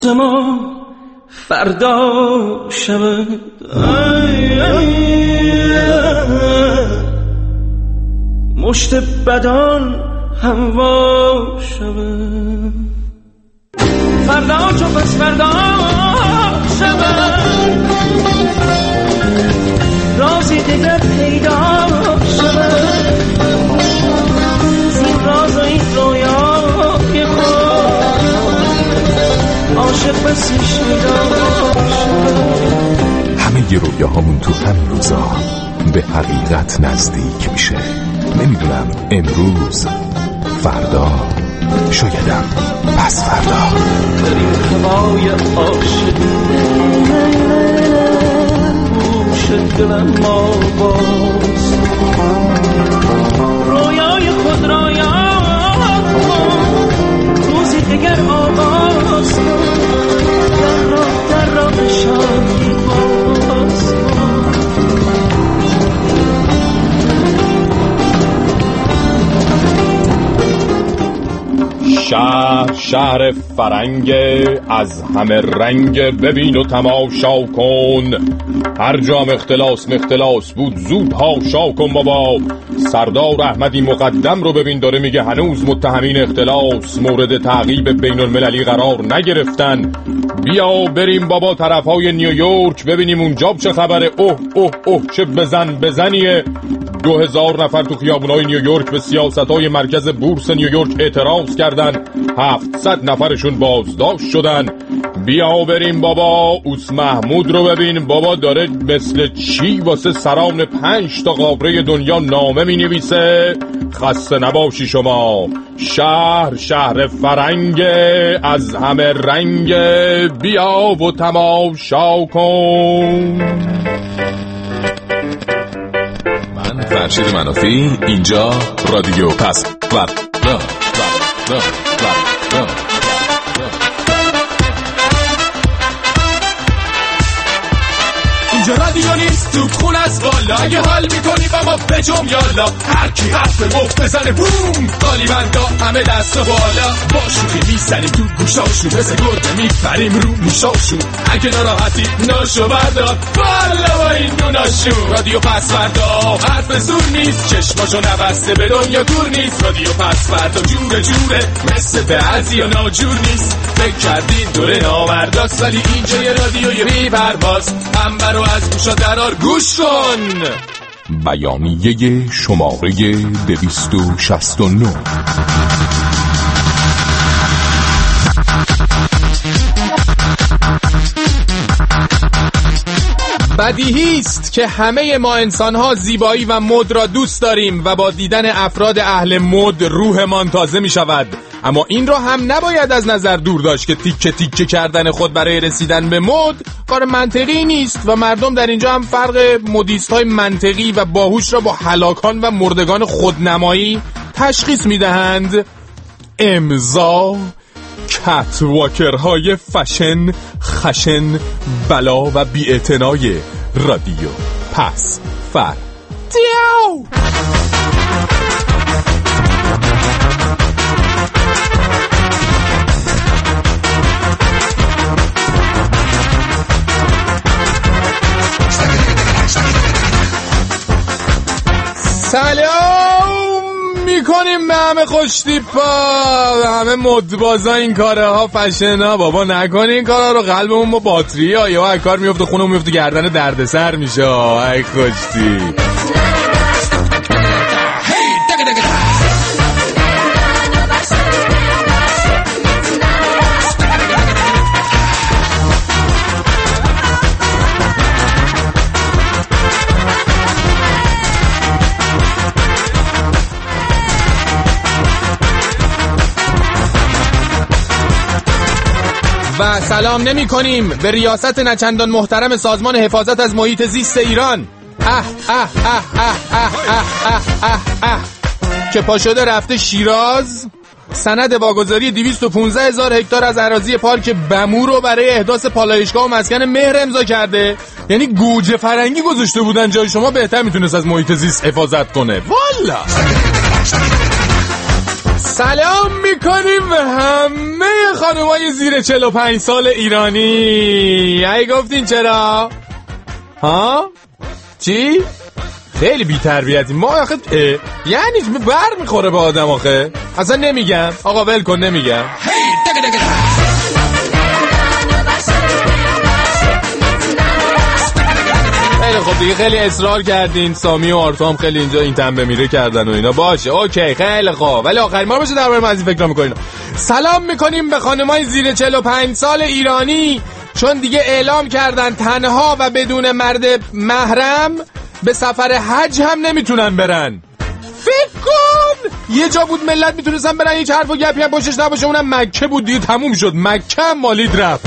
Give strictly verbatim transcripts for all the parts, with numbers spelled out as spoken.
ما فردا شود مشت بدان هوا شود فردا چو پس فردا شود رازی دیگر پیدا شود زین راز و این رویای خود عاشق بسی شدا شود. همه ی رویاهامون تو همین روزا به حقیقت نزدیک میشه. نمیدونم امروز، فردا، شایدم پس فردا. در این هوای عاشقی گوش دلم آواز رویای خود را یاد کن روزی دیگر آغاز کن در راه در راه شادی باز کن. شهر شهر فرنگ از همه رنگ ببین و تماشا کن هر جام اختلاس مختلاس بود زود هاشا کن بابا. سردار احمدی مقدم رو ببین داره میگه هنوز متهمین اختلاس مورد تعقیب بین المللی قرار نگرفتن. بیا بریم بابا طرفای نیویورک ببینیم اونجا چه خبره. اوه اوه اوه چه بزن بزنیه. دو هزار نفر تو خیابونای نیویورک به سیاستای مرکز بورس نیویورک اعتراض کردن. هفتصد نفرشون بازداشت شدن. بیا بریم بابا اوس محمود رو ببین بابا داره مثل چی واسه سران پنج تا قاره دنیا نامه می نویسه. خسته نباشی شما. شهر شهر فرنگ از همه رنگ بیا و تماشا کن. من فرشید منافی، اینجا رادیو پس فردا. اینجا رادیو نیست تو خون از بالا اگه حال میکنی با ما بجم یالا هر کی حرف مفت بزنه بوم قالیبندا همه دست و بالا با شوخی میزنیم تو گوشاشون مثل گرده میپریم رو موشاشون اگه ناراحتی ناشو بردار والا با این دوناشون رادیو پس فردا حرف زور نیست چشماشو نبسته به دنیا دور نیست رادیو پس فردا جوره جوره مثل بعضی و ناجور نیست فکر کردین دوره نامرداست ولی اینجا یه رادیوی بی پرواز انبر و از گوشا درار گوش کن. بیانیه شماره دویست و شصت و نه. بدیهی است که همه ما انسان‌ها زیبایی و مد را دوست داریم و با دیدن افراد اهل مد روحمان تازه می شود. اما این را هم نباید از نظر دور داشت که تیکه تیکه کردن خود برای رسیدن به مد کار منطقی نیست و مردم در اینجا هم فرق مدیست‌های منطقی و باهوش را با هلاکان و مردگان خودنمایی تشخیص می‌دهند. امضا کتواکرهای فشن، خشن، بلا و بی‌اعتنای رادیو پس فردا. سلام میکنیم به همه خوشتیپا به همه مدبازا این کاره ها فشن ها. بابا نکنین این کارا رو قلبمون با باتری ها یا کار میفته خونمون میفته گردن دردسر میشه. ای خوشتیپ و سلام نمی کنیم به ریاست نچندان محترم سازمان حفاظت از محیط زیست ایران اه اه اه اه اه اه اه اه اه که پا شده رفته شیراز سند واگذاری دویست و پانزده هزار هکتار از اراضی پارک بمو رو برای احداث پالایشگاه و مسکن مهر امضا کرده. یعنی گوجه فرنگی گذاشته بودن جای شما بهتر میتونست از محیط زیست حفاظت کنه. والا سلام میکنیم به همه خانومای زیر چهل و پنج سال ایرانی. ای گفتین چرا؟ ها؟ چی؟ خیلی بی تربیتی ما آخه. یعنی بر میخوره به آدم آخه. اصلا نمیگم آقا ول کن نمیگم. خیلی خب دیگه خیلی اصرار کردین. سامی و آرتام خیلی اینجا این تنبه میره کردن و اینا. باشه اوکی خیلی خوب ولی آخرین بار باشه درباره من از این فکر میکنین. سلام میکنیم به خانمای زیر چهل و پنج سال ایرانی، چون دیگه اعلام کردن تنها و بدون مرد محرم به سفر حج هم نمیتونن برن. فکر کن یه جا بود ملت میتونستن برن هیچ حرف و گپی هم پشتش نباشه، اونم مکه بود دیگه تموم شد. مکه هم مالید رفت.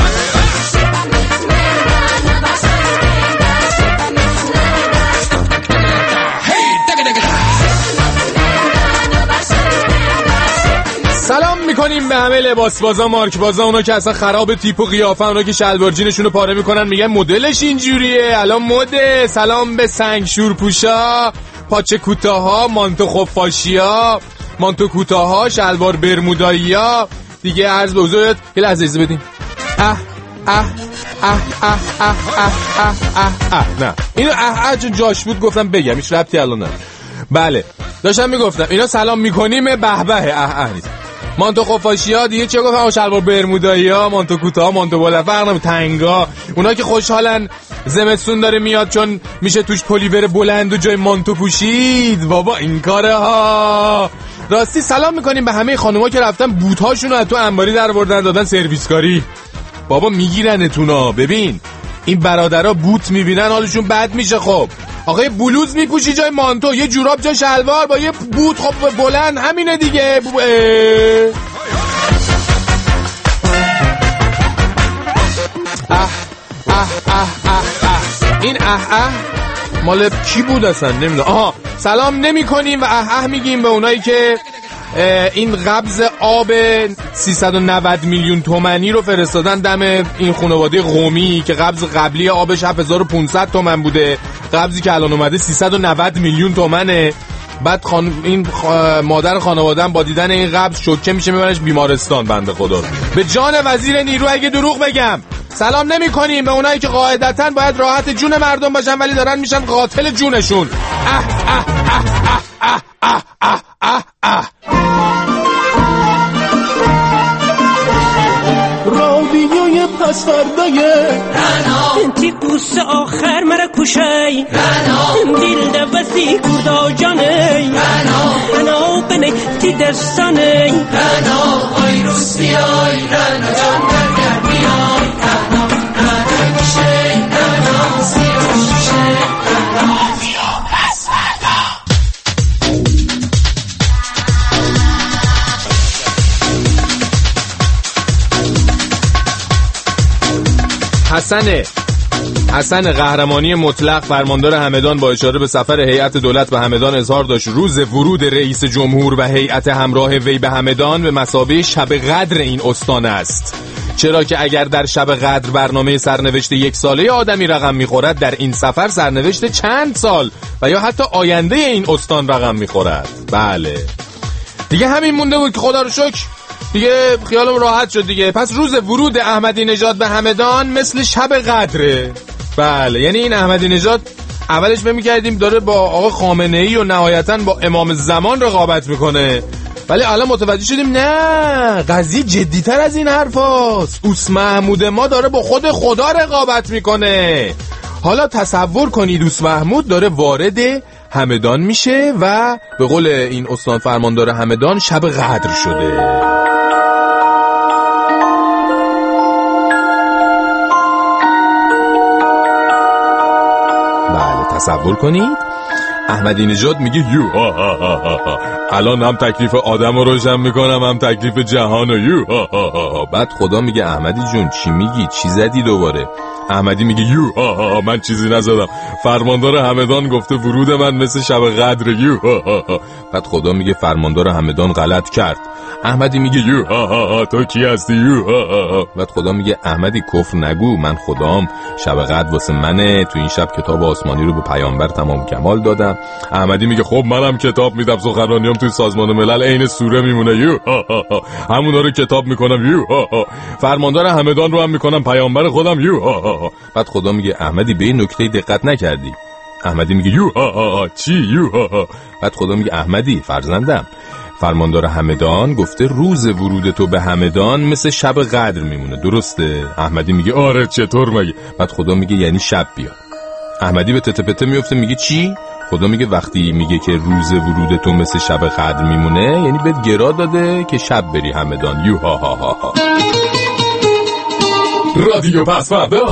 سلام میکنیم به همه لباس بازا، مارک بازا، اونا که اصلا خراب تیپ و قیافه، اونا که شلوار جینشونو پاره میکنن میگن مدلش اینجوریه الان مده. سلام به سنگ شورپوشا، پاچه کوتاها، مانتو خفاشیا، مانتو کوتاها، شلوار برمودایی‌ها. دیگه عرض به حضورت یه لحظه اجازه بدین. اه اه اه اه اه اه اه اه اه نه اینو اه اه چون جاش بود گفتم بگم، هیچ ربطی الان نداره. بله داشتم میگفتم اینا سلام میکنیم به به اه اه نیست. مانتو خفاشیا دیگه چه گفتم، شلوار برمودایی‌ها، مانتو کوتاه، مانتو بالا، فرق نمیکنه، تنگا، اونا که خوشحالن زمستون داره میاد چون میشه توش پلیور بلند و جای مانتو پوشید. بابا این کاره ها. راستی سلام میکنیم به همه خانوما که رفتن بوت‌هاشون رو از تو انباری در آوردن دادن سرویس کاری. بابا میگیرنتونا. ببین این برادرها بوت میبینن حالشون بد میشه. خب آقا بلوز میپوشی جای مانتو، یه جوراب جای شلوار، با یه بوت خب بلند همینه دیگه. اه اه اه اه اه این اه اه مال کی بود اصلا نمیدونم. آها سلام نمی کنیم و اه اه میگیم به اونایی که این قبض آب سیصد و نود میلیون تومانی رو فرستادن دم این خانواده قومی که قبض قبلی آبش هفت هزار و پانصد تومن بوده، قبضی که الان اومده سیصد و نود میلیون تومنه. بعد خان... این خ... مادر خانواده‌ام با دیدن این قبض شوکه میشه میبرنش بیمارستان. بنده خدا به جان وزیر نیرو اگه دروغ بگم. سلام نمی کنیم به اونایی که قاعدتاً باید راحت جون مردم باشن ولی دارن میشن قاتل جونشون. اه اه اه اه اه اه اه اه رادیوی پس فردای انتی قوس آخر مرا کشی دل دوستی کردا جانی انا بنی تی دستانی انا آی روز بیای انا جان برگر بیای انا انا کشی انا سیروش کشی انا بیا پس فردا. حسن حسن قهرمانی مطلق فرماندار همدان با اشاره به سفر هیئت دولت به همدان اظهار داشت روز ورود رئیس جمهور و هیئت همراه وی به همدان به مثابه شب قدر این استان است، چرا که اگر در شب قدر برنامه سرنوشت یک ساله آدمی رقم میخورد، در این سفر سرنوشت چند سال و یا حتی آینده این استان رقم میخورد. بله دیگه همین مونده بود که خدا رو شکر دیگه خیالم راحت شد دیگه. پس روز ورود احمدی نژاد به همدان مثل شب قدره. بله یعنی این احمدی نژاد اولش فکر می‌کردیم داره با آقا خامنه‌ای و نهایتاً با امام زمان رقابت میکنه، ولی الان متوجه شدیم نه قضیه جدی‌تر از این حرفاست. اوس محمود ما داره با خود خدا رقابت میکنه. حالا تصور کنید اوس محمود داره وارد همدان میشه و به قول این استان فرماندار همدان شب قدر شده. تصور کنید احمدی نژاد میگه یو ها ها ها ها. الان هم تکلیف آدم رو روشن میکنم هم تکلیف جهان و یو ها ها ها. بعد خدا میگه احمدی جون چی میگی چی زدی دوباره؟ احمدی میگه یو ها ها من چیزی نزدم، فرماندار همدان گفته ورود من مثل شب قدر یو ها ها ها. بعد خدا میگه فرماندار همدان غلط کرد. احمدی میگه یو ها ها ها تو کی هستی یو ها ها ها. بعد خدا میگه احمدی کفر نگو من خدام، شب قدر واسه منه، تو این شب کتاب آسمانی رو به پیامبر تمام کمال دادم، میکنم. احمدی میگه خب منم کتاب میدم، سخنرانیام توی سازمان ملل عین سوره میمونه، یو ها ها ها. همونا رو کتاب میکنم، یو ها ها. فرماندار همدان رو هم میکنم پیامبر خودم، یو ها ها. بعد خدا میگه احمدی به این نکته دقت نکردی. احمدی میگه یو ها ها. چی یو ها ها؟ بعد خدا میگه احمدی فرزندم، فرماندار همدان گفته روز ورود تو به همدان مثل شب قدر میمونه، درسته؟ احمدی میگه آره چطور مگه؟ بعد خدا میگه یعنی شب بیاد. احمدی به تته پته میفته میگه چی؟ خدا میگه وقتی میگه که روز ورود تو مثل شب قدر میمونه یعنی بهت گرا داده که شب بری همدان، یو ها ها ها ها. رادیو پسوردا.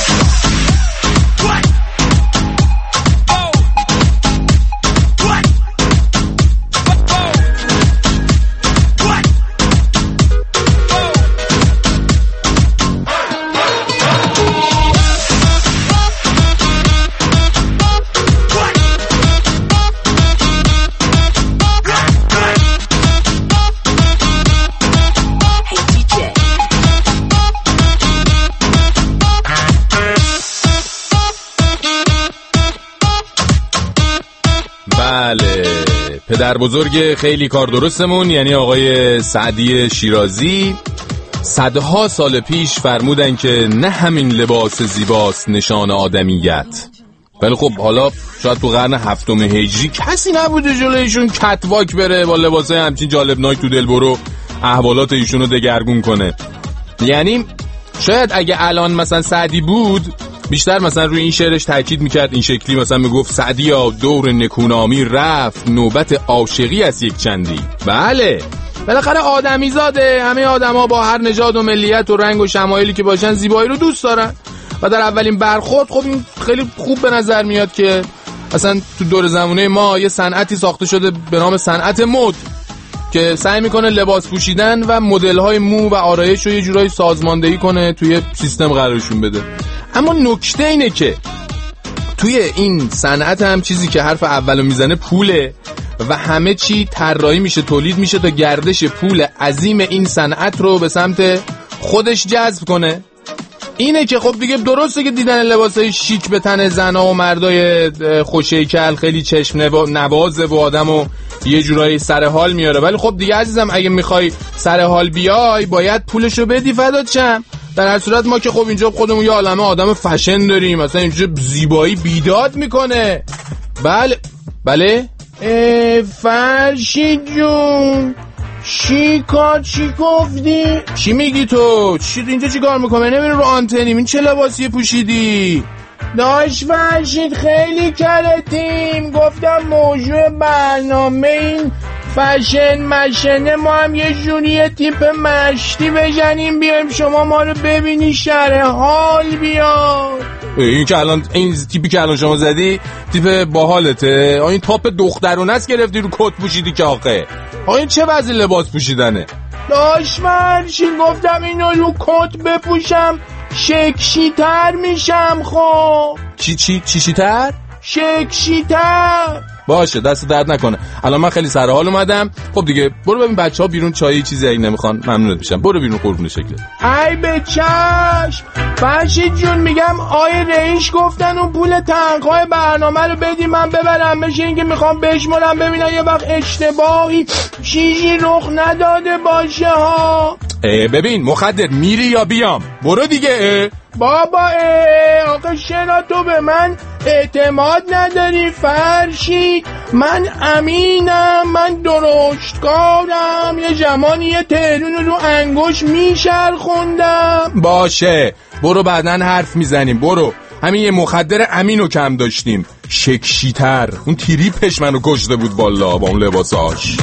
بله، پدر بزرگ خیلی کار درستمون یعنی آقای سعدی شیرازی صدها سال پیش فرمودن که نه همین لباس زیباست نشان آدمیت. ولی خب حالا شاید تو قرن هفتم هجری کسی نبوده جلویشون کتواک بره با لباسای همچین جالبناک تو دل برو احوالات ایشونو دگرگون کنه. یعنی شاید اگه الان مثلا سعدی بود بیشتر مثلا روی این شعرش تاکید میکرد، این شکلی مثلا میگفت سعدیا دور نکونامی رفت، نوبت عاشقی از یک چندی. بله بالاخره آدمی زاده، همه آدما با هر نژاد و ملیت و رنگ و شمایلی که باشن زیبایی رو دوست دارن و در اولین برخورد خب این خیلی خوب به نظر میاد که اصلا تو دور زمانه ما یه صنعتی ساخته شده به نام صنعت مد که سعی میکنه لباس پوشیدن و مدل‌های مو و آرایش رو یه جورایی سازماندهی کنه، توی سیستم قرارشون بده. اما نکته اینه که توی این صنعت هم چیزی که حرف اولو میزنه پوله و همه چی طراحی میشه، تولید میشه تا گردش پول عظیم این صنعت رو به سمت خودش جذب کنه. اینه که خب دیگه درسته که دیدن لباسای شیک به تن زنا و مردای خوش‌هیکل خیلی چشم نوازه و آدمو یه جورایی سر حال میاره، ولی خب دیگه عزیزم اگه میخوای سر حال بیای باید پولشو بدی فدات شم. در هر صورت ما که خب اینجا خودمون یه عالمه آدم فشن داریم، مثلا اینجا زیبایی بیداد میکنه. بله بله فرشید جون شیکا چی گفتی؟ چی میگی تو؟ چی اینجا چی کار میکنه؟ نمیره رو آنتنیم، این چه لباسی پوشیدی؟ داش فرشید خیلی کلتیم، گفتم موضوع برنامه این فشن مشنه ما هم یه جوری تیپ مشتی بزنیم بیایم شما ما رو ببینی شرح حال بیاد. این که الان این تیپی که الان شما زدی تیپ باحالته؟ این تاپ دخترونه است گرفتی رو کت پوشیدی که آخه این چه وضع لباس پوشیدنه؟ داش فرشید گفتم اینو رو کت بپوشم شکشی تر میشم. خب چی چی چی تر؟ شکشی تر. باشه دست درد نکنه. الان من خیلی سر حال اومدم. خب دیگه برو ببین بچه‌ها بیرون چایی چیزی اگه نمیخوان ممنونت میشم. برو بیرون قربون شکلت. ای به چشم فرشید جون، میگم آیه رئیس گفتن اون پول تنخواه برنامه رو بدی من ببرم، بشه اینکه میخوام بشمرم ببینم یه وقت اشتباهی چیزی رخ نداده باشه ها. ببین مخدر میری یا بیام؟ برو دیگه. بابا آقا چرا تو به من اعتماد نداری فرشید؟ من امینم، من درشتکارم، یه زمانی یه تهرون رو انگوش میشرخوندم. باشه برو بعدن حرف میزنیم. برو. همین یه مخدر امینو کم داشتیم، شکشیتر. اون تریپش منو کشته بود بالا با اون لباساش.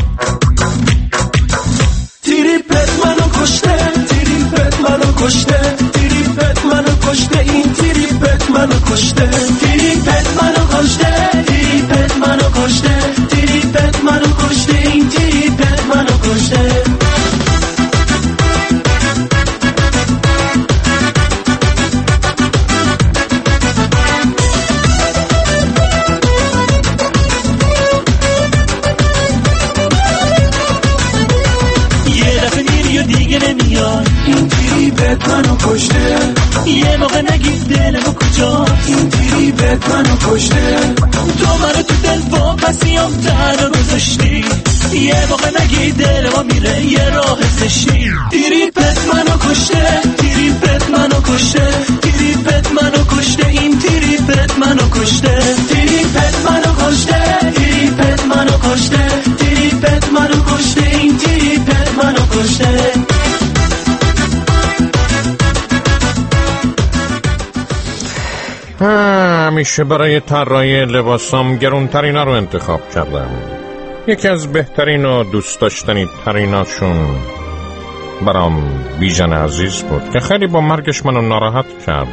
تریپت منو کشته، تریپت منو کشته، تریپت منو کشته، این تریپت منو کشته، تریپت منو کشته، تریپت منو کشته، تریپت منو کشته، این تریپت منو کشته. یه دفعه میری و دیگه نمیاد، این تریپت منو کشته. یه موقع نگی دلمو کجا، این تریپت منو کشته. تو منو تو دل واپسیام تنها گذاشتی، یه موقع نگی دلمو میره یه راه زشتی. تریپت منو کشته، تریپت منو کشته، تریپت منو کشته، این تریپت منو کشته. تریپت منو کشته، تریپت منو کشته، تریپت منو کشته، این تریپت منو کشته. همیشه برای طراحی لباسام گرونترینا رو انتخاب کردم. یکی از بهترین و دوست داشتنی تریناشون برام بیژن عزیز بود که خیلی با مرگش منو ناراحت کرد.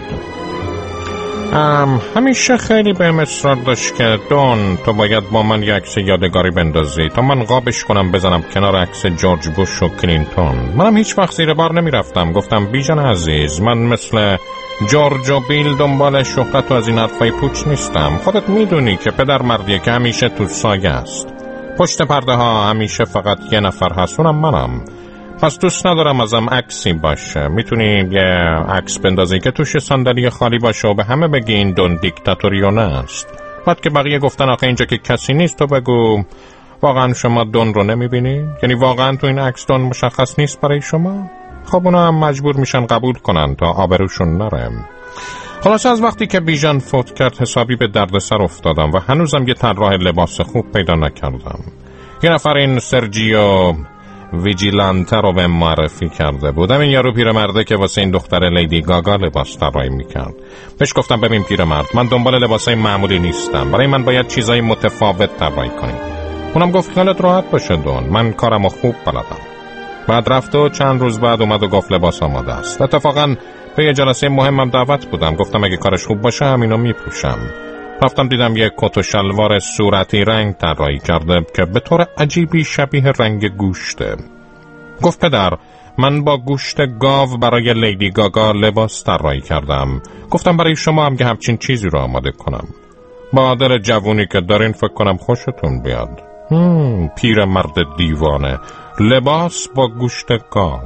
ام همیشه خیلی بهم اصرار داشت که دون تو باید با من یک عکس یادگاری بندازی تا من قابش کنم بزنم کنار عکس جورج بوش و کلینتون. منم هیچ وقت زیر بار نمی رفتم. گفتم بیژن عزیز، من مثل جورج و بیل دنبال شهرت و از این حرفای پوچ نیستم. خودت میدونی که پدر مردیه که همیشه تو سایه است. پشت پرده ها همیشه فقط یه نفر هست، اونم منم. پس دوست ندارم ازم عکسی باشه. میتونی یه عکس بندازی که توش صندلی خالی باشه و به همه بگی این دون دیکتاتوریونه است. بعد که بقیه گفتن آخه اینجا که کسی نیست، تو بگو واقعا شما دون رو نمیبینی؟ یعنی واقعا تو این عکس دون مشخص نیست برای شما؟ خب اونا هم مجبور میشن قبول کنن تا آبروشون نره. خلاص از وقتی که بیژن فوت کرد حسابی به دردسر افتادم و هنوزم یه طراح لباس خوب پیدا نکردم. یه نفر این سرجیو ویجیلانته رو به معرفی کرده بودم. این یارو پیرمرده که واسه این دختر لیدی گاگا لباس طراحی میکرد. بهش گفتم ببین پیرمرد، من دنبال لباسای معمولی نیستم، برای من باید چیزای متفاوت طراحی کنی. اونم گفت خیالت راحت باشه دون، من کارمو خوب بلدم. بعد رفت و چند روز بعد اومد و گفت لباس آماده است. اتفاقا به یه جلسه مهمم دعوت بودم. گفتم اگه کارش خوب باشه همینو میپوشم. رفتم دیدم یه کت و شلوار صورتی رنگ طراحی کرده که به طور عجیبی شبیه رنگ گوشته. گفت پدر، من با گوشت گاو برای لیدی گاگا لباس طراحی کردم. گفتم برای شما هم که همچین چیزی رو آماده کنم. با دل جوونی که دارین فکر کنم خوشتون بیاد. هم پیر مرد دیوانه، لباس با گوشت گاو.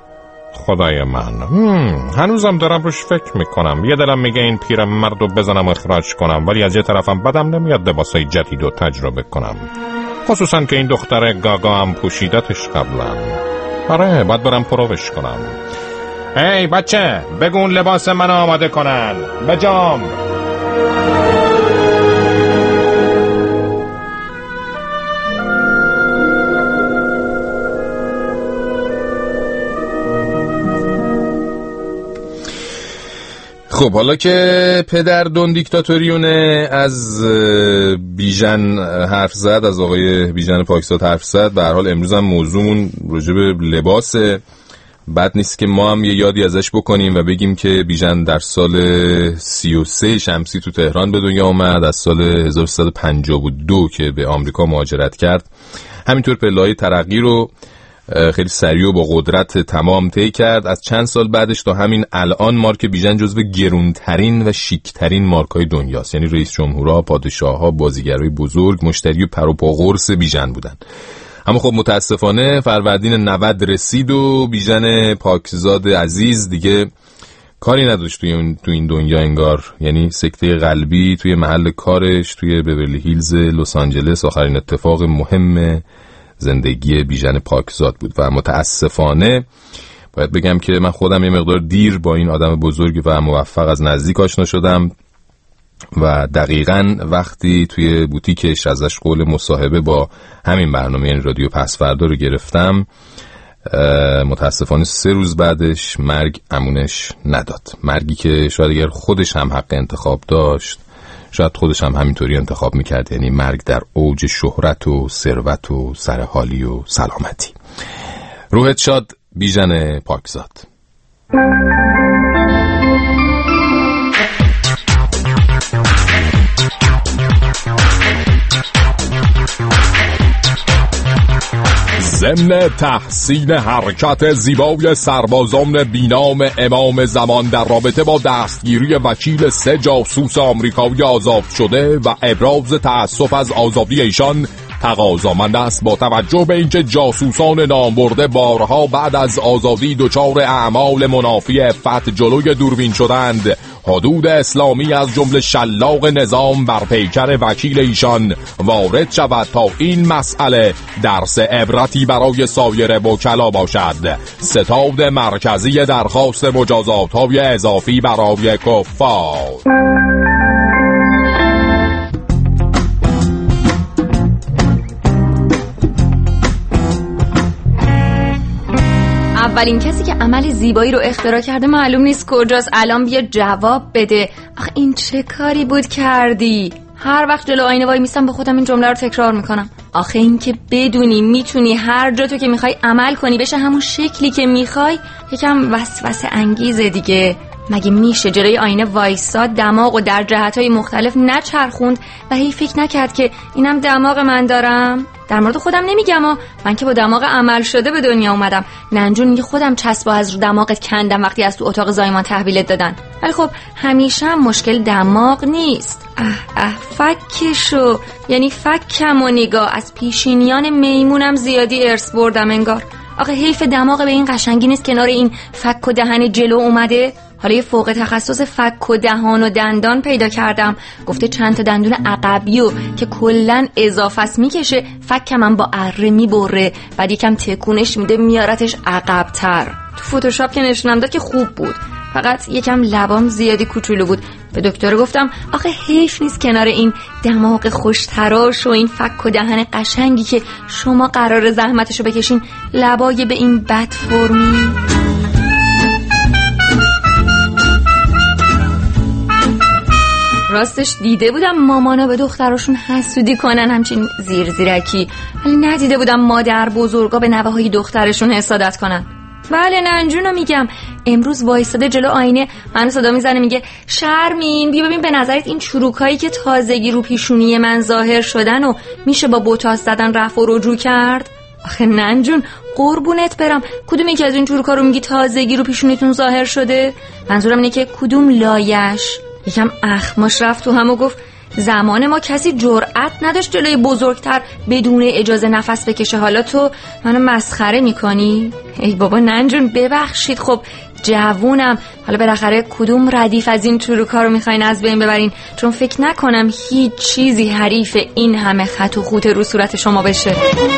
خدای من، هم. هنوزم دارم روش فکر میکنم. یه دلم میگه این پیر مرد رو بزنم اخراج کنم، ولی از یه طرفم بدم نمیاد لباسای جدید رو تجربه کنم، خصوصا که این دختر گاگا هم پوشیدتش قبلا. آره باید برم پروش کنم. ای بچه، بگو اون لباس من آماده کنن. بجام خب حالا که پدر دون دیکتاتوریونه از بیژن حرف زد، از آقای بیژن پاکزاد حرف زد، به هر حال امروز هم موضوعمون راجع به لباسه. بد نیست که ما هم یه یادی ازش بکنیم و بگیم که بیژن در سال سی و سه شمسی تو تهران به دنیا آمد. از سال هزار و سیصد و پنجاه و دو که به آمریکا مهاجرت کرد، همینطور پله‌های ترقی رو خیلی سریع و با قدرت تمام طی کرد. از چند سال بعدش تا همین الان مارک بیژن جزو گرونترین و شیکترین مارکای دنیاست. یعنی رئیس جمهورها، پادشاه‌ها، بازیگرای بزرگ مشتری و پر و پا قرص بیژن بودن. اما خب متاسفانه فروردین نود رسید و بیژن پاکزاد عزیز دیگه کاری نداشت توی این تو این دنیا انگار. یعنی سکته قلبی توی محل کارش توی بیورلی هیلز لس آنجلس آخرین اتفاق مهم زندگی بیژن پاکزاد بود و متاسفانه باید بگم که من خودم یه مقدار دیر با این آدم بزرگ و موفق از نزدیک آشنا شدم و دقیقاً وقتی توی بوتیکش ازش قول مصاحبه با همین برنامه یعنی رادیو پسفردا رو گرفتم، متاسفانه سه روز بعدش مرگ امونش نداد. مرگی که شاید اگر خودش هم حق انتخاب داشت شاید خودش هم همینطوری انتخاب میکرد، یعنی مرگ در اوج شهرت و ثروت و سرحالی و سلامتی. روحت شاد بیژن پاکزاد. ضمن تحسین حرکت زیبای سربازان بینام امام زمان در رابطه با دستگیری وکیل سه جاسوس آمریکایی آزاد شده و ابراز تأسف از آزادی ایشان، تقاضامند است با توجه به اینکه جاسوسان نامبرده بارها بعد از آزادی دچار اعمال منافی عفت جلوی دوربین شدند، حدود اسلامی از جمله شلاق نظام بر پیکر وکیل ایشان وارد شود تا این مسئله درس عبرتی برای سایر وکلا باشد. ستاد مرکزی درخواست مجازات‌های اضافی برای کفار. اولین کسی که عمل زیبایی رو اختراع کرده معلوم نیست کجاست. الان بیا جواب بده. آخه این چه کاری بود کردی؟ هر وقت جلو آینه وای میستم به خودم این جمله رو تکرار میکنم. آخه این که بدونی میتونی هر جا تو که میخوای عمل کنی بشه همون شکلی که میخوای یکم وسوسه انگیزه دیگه. مگه میشه جلوی آینه وایساد دماغو در جهتهای مختلف نچرخوند و هی فکر نکرد که اینم دماغ من دارم؟ در مورد خودم نمیگم ها، من که با دماغ عمل شده به دنیا اومدم. ننجون میگه خودم چسبا از رو دماغت کندم وقتی از تو اتاق زایمان تحویلت دادن. ولی خب همیشه هم مشکل دماغ نیست. اه اه فکشو، یعنی فکم و نگاه. از پیشینیان میمونم زیادی ارث بردم انگار. آخه حیف دماغ به این قشنگی نیست کنار این فک و دهن جلو اومده. حالا یه فوق تخصص فک و دهان و دندان پیدا کردم، گفته چند تا دندون عقبیو که کلن اضافه است میکشه، فکم من با اره میبره، بعد یکم تکونش میده میارتش عقب‌تر. تو فتوشاپ که نشونم داد که خوب بود، فقط یکم لبام زیادی کوچولو بود. به دکتر گفتم آخه حیف نیست کنار این دماغ خوشتراش و این فک و دهن قشنگی که شما قرار زحمتشو بکشین لبای به این بد فرمی. راستش دیده بودم مامانا به دختراشون حسودی کنن همچین زیر زیرکی، ولی ندیده بودم مادر بزرگا به نوه های دخترشون حسادت کنن. بله ننجونو میگم، امروز وایستاده جلو آینه منو صدا میزنه میگه شرمین بیا ببین به نظرت این چروکایی که تازگی رو پیشونی من ظاهر شدن و میشه با بوتاس زدن رفع و رجوع کرد؟ آخه ننجون قربونت برم، کدوم یکی از این چروکا رو میگی تازگی رو پیشونیتون ظاهر شده؟ منظورم اینه که کدوم لایش؟ یکم اخماش رفت تو هم و گفت زمان ما کسی جرأت نداشت جلوی بزرگتر بدون اجازه نفس بکشه، حالا تو منو مسخره میکنی؟ ای بابا ننجون ببخشید، خب جوونم، حالا بالاخره کدوم ردیف از این چروکا رو میخواین از بین ببرین؟ چون فکر نکنم هیچ چیزی حریف این همه خط و خوت رو صورت شما بشه.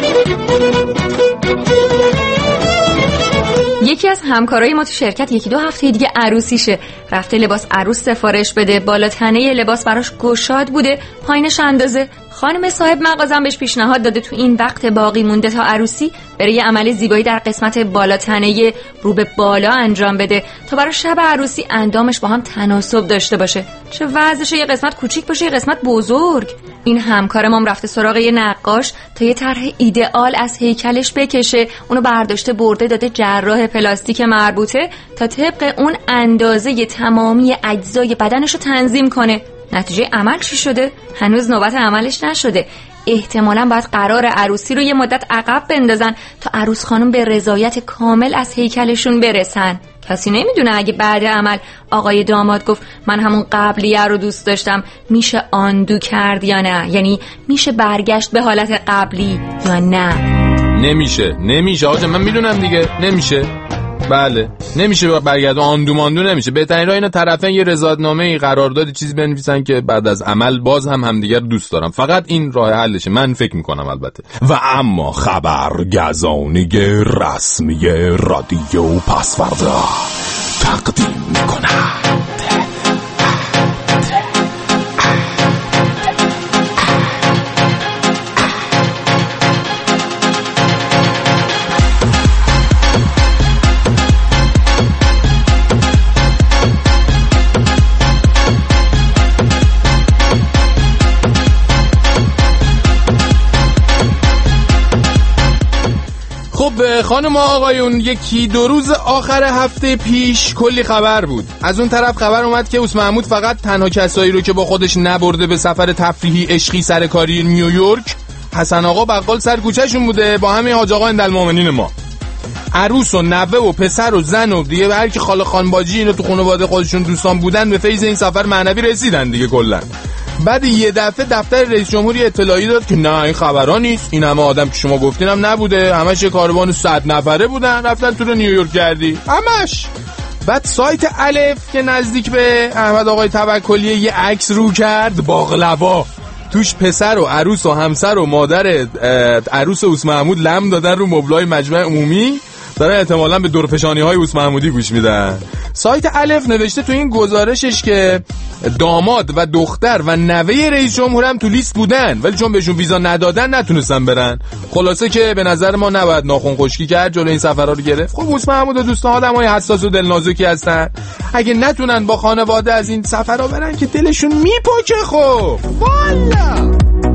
یکی از همکارای ما تو شرکت یکی دو هفته دیگه عروسیشه، رفته لباس عروس سفارش بده، بالا تنه لباس براش گشاد بوده، پایینش اندازه. خانم صاحب مغازم بهش پیشنهاد داده تو این وقت باقی مونده تا عروسی بره یه عمل زیبایی در قسمت بالا تنه رو به بالا انجام بده تا برای شب عروسی اندامش با هم تناسب داشته باشه. چه وضعشه یه قسمت کوچیک باشه یه قسمت بزرگ. این همکارم هم رفته سراغ یه نقاش تا یه طرح ایدئال از هیکلش بکشه، اونو برداشته برده داده جراح پلاستیک مربوطه تا طبق اون اندازه تمامی اجزای بدنشو تنظیم کنه. نتیجه عمل چی شده؟ هنوز نوبت عملش نشده. احتمالاً باید قرار عروسی رو یه مدت عقب بندازن تا عروس خانم به رضایت کامل از هیکلشون برسن. کسی نمیدونه اگه بعد عمل آقای داماد گفت من همون قبلیه رو دوست داشتم، میشه آندو کرد یا نه؟ یعنی میشه برگشت به حالت قبلی یا نه؟ نمیشه نمیشه آقا من میدونم دیگه نمیشه. بله نمیشه برگرد آندو ماندو نمیشه. بهترین راه اینه طرفین یه رضایتنامه قراردادی چیزی بنویسن که بعد از عمل باز هم همدیگر دوست دارم. فقط این راه حلشه من فکر میکنم البته. و اما خبرگزانی رسمی رادیو پسوردا تقدیم میکنند خب خانم آقایون، یکی دو روز آخر هفته پیش کلی خبر بود. از اون طرف خبر اومد که اوس محمود فقط تنها کسایی رو که با خودش نبرده به سفر تفریحی عشقی سرکاری نیویورک، حسن آقا بقال سر کوچه‌شون بوده با همین حاج آقا اندالمومنین ما. عروس و نوه و پسر و زن و دیگه هر کی خاله خانباجی اینو تو خانواده خودشون دوستان بودن به فیض این سفر معنوی رسیدن دیگه کلا. بعد یه دفعه دفتر رئیس جمهوری اطلاعی داد که نه این خبرا نیست، این همه آدم که شما گفتین هم نبوده، همش یه کاروان صد نفره بودن رفتن تو رو نیویورک کردی همش. بعد سایت الف که نزدیک به احمد آقای توکلی یه عکس رو کرد باقلوا، توش پسر و عروس و همسر و مادر عروس اوس محمود لم دادن رو مبلای مجمع عمومی، دارن احتمالاً به دورفشانی های اوس محمودی گوش میدن. سایت الف نوشته تو این گزارشش که داماد و دختر و نوه رئیس جمهور هم تو لیست بودن ولی چون بهشون ویزا ندادن نتونستن برن. خلاصه که به نظر ما نباید ناخن خشکی کرد، جلوی این سفرها رو گرفت. خب اوس محمود و دوستان آدمای حساس و دلنازکی هستن، اگه نتونن با خانواده از این سفرها برن که دلشون میپکه. خب والا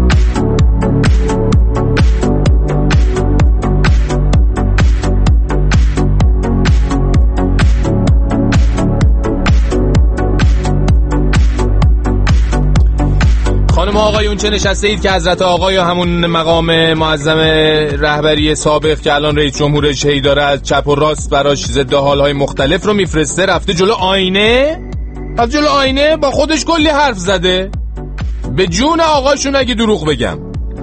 خانم آقایون چه نشسته اید که حضرت آقا یا همون مقام معظم رهبری سابق که الان رئیس جمهور شهید داره از چپ و راست براش ضد حالهای مختلف رو میفرسته، رفته جلو آینه، از جلو آینه با خودش کلی حرف زده. به جون آقاشون اگه دروغ بگم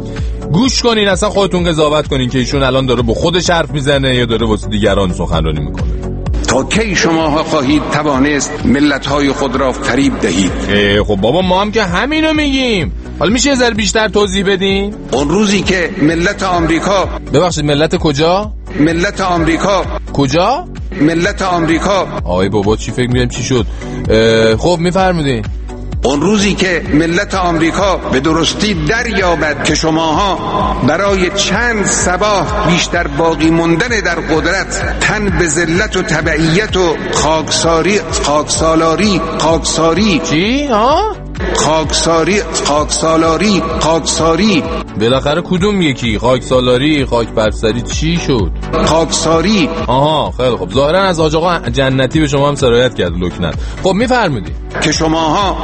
گوش کنین، اصلا خودتون قضاوت کنین که ایشون الان داره با خودش حرف میزنه یا داره واسه دیگران سخنرانی میکنه. تا کی شماها خواهید توانست ملت‌های خود را فریب دهید؟ خب بابا ما هم که همینو میگیم. حالا میشه یه ذره بیشتر توضیح بدین؟ اون روزی که ملت آمریکا، ببخشید ملت کجا؟ ملت آمریکا. کجا؟ ملت آمریکا. آی بابا چی فکر می‌کنیم چی شد؟ خب میفرمودین. اون روزی که ملت آمریکا به درستی دریابد که شماها برای چند صباح بیشتر باقی موندن در قدرت تن به ذلت و تبعیت و خاکساری خاکسالاری خاکساری چی؟ ها؟ خاکساری خاکسالاری خاکساری بالاخره کدوم یکی؟ خاکسالاری خاک برسری چی شد؟ خاکساری. آها خیلی خب، ظاهرا از حاج آقا جنتی به شما هم سرایت کرد لکنت. خب میفرمودی که شماها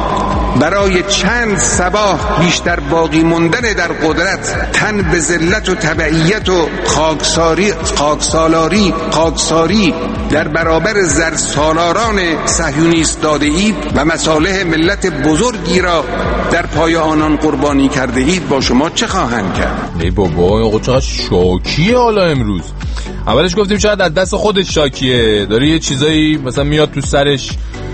برای چند صباح بیشتر باقی موندن در قدرت تن به ذلت و تبعیت و خاکساری خاکسالاری خاکساری در برابر زرسالاران صهیونیست داده اید و مصالح ملت بزرگی را در پای آنان قربانی کرده اید، با شما چه خواهند کرد؟ ای بابا آقا چقدر شاکیه حالا امروز. اولش گفتیم شاید از دست خودش شاکیه، داره یه چیزایی مثلا میاد تو سرش،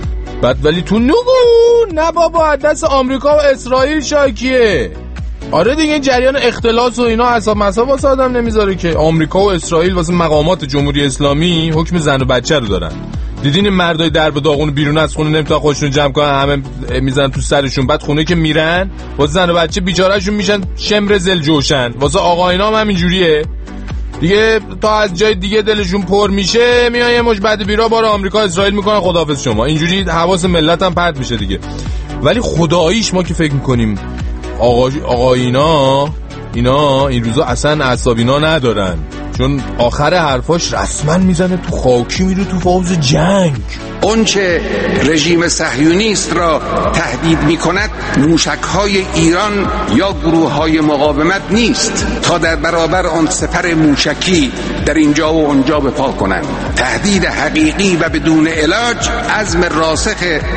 بعد ولی تو نگو نه بابا از دست آمریکا و اسرائیل شاکیه. آره دیگه این جریان اختلاس و اینا حساب مصاب واسه آدم نمیذاره که آمریکا و اسرائیل واسه مقامات جمهوری اسلامی حکم زن و بچه رو دارن. دیدین این مردای در به داغون بیرون از خونه نمیتونن خودشون جمع کنن، همه میزنن تو سرشون، بعد خونه که میرن واسه زن و بچه بیچارهشون میشن شمر زل جوشن. واسه آقاینا هم همینجوریه دیگه، تا از جای دیگه دلشون پر میشه میان یه مش بعد بیرا بار آمریکا اسرائیل میکنن خداحافظ شما، اینجوری حواس ملت هم پرت میشه دیگه. ولی خداییش ما که فکر میکنیم آقا آقا اینا اینا این روزا اصلا اعصابینا ندارن، چون آخر حرفاش رسما میزنه تو خاکی میره تو فاز جنگ. اونچه رژیم صهیونیست را تهدید میکند موشک‌های ایران یا گروه‌های مقاومت نیست تا در برابر آن سپر موشکی در اینجا و اونجا بپا کنند. تهدید حقیقی و بدون علاج عزم راسخ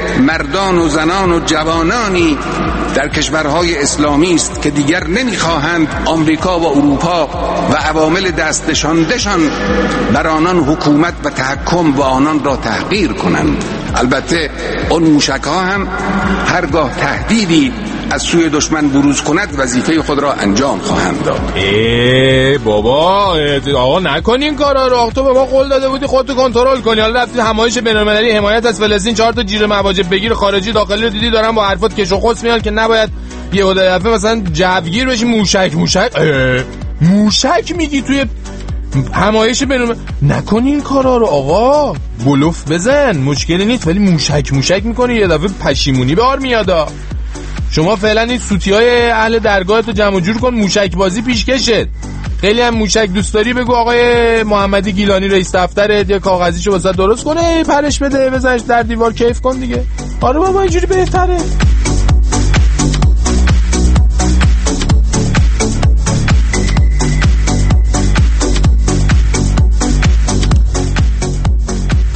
مردان و زنان و جوانانی در کشورهای اسلامی است که دیگر نمیخواهند آمریکا و اروپا و عوامل دست نشانده‌شان بر آنان حکومت و تحکم و آنان را تحقیر کنند. البته اون موشک‌ها هم هرگاه تهدیدی از سوی دشمن بروز کند وظیفه خود را انجام خواهند داد. ای بابا آقا نکنین کارا رو، تو به ما قول داده بودی خودتو کنترل کنی، حالا رفتی همایش بین‌المللی حمایت از فلسطین چهار تا جیر مواجب بگیر خارجی داخلی رو دیدی دارن با حرفات کش و قص میان که نباید یه دفعه مثلا جوگیر بشی موشک موشک موشک میگی توی همایش بین‌المللی. نکنین کارا رو آقا، بلوف بزن مشکلی نیست، ولی موشک موشک میکنی یه دفعه پشیمونی بار میادا. شما فعلا این سوتیای اهل درگاهتو جمع جور کن، موشک بازی پیش کشت. خیلی هم موشک دوست داری بگو آقای محمدی گیلانی رئیس دفترت یه کاغذیشو واسه درست کنه پرش بده بزنش در دیوار کیف کن دیگه. آره بابا اینجوری بهتره.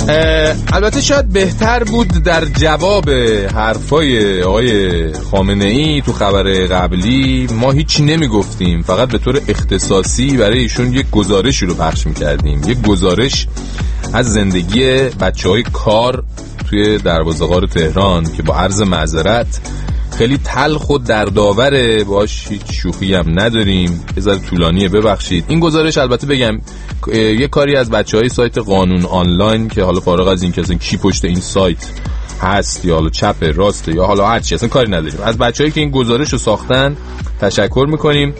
البته شاید بهتر بود در جواب حرفای آقای خامنه ای تو خبر قبلی ما هیچی نمی گفتیم، فقط به طور اختصاصی برای ایشون یک گزارشی رو پخش می کردیم، یک گزارش از زندگی بچه های کار توی دروازه غار تهران که با عرض معذرت خیلی تلخ و دردآوره، باش هیچ شوخی هم نداریم، یه ذره طولانیه ببخشید. این گزارش البته بگم یه کاری از بچهای سایت قانون آنلاین که حالا فارغ از این که اصلا کی پشت این سایت هست یا حالا چپ راست یا حالا هر چی اصلا کاری نداریم، از بچه‌هایی که این گزارش رو ساختن تشکر میکنیم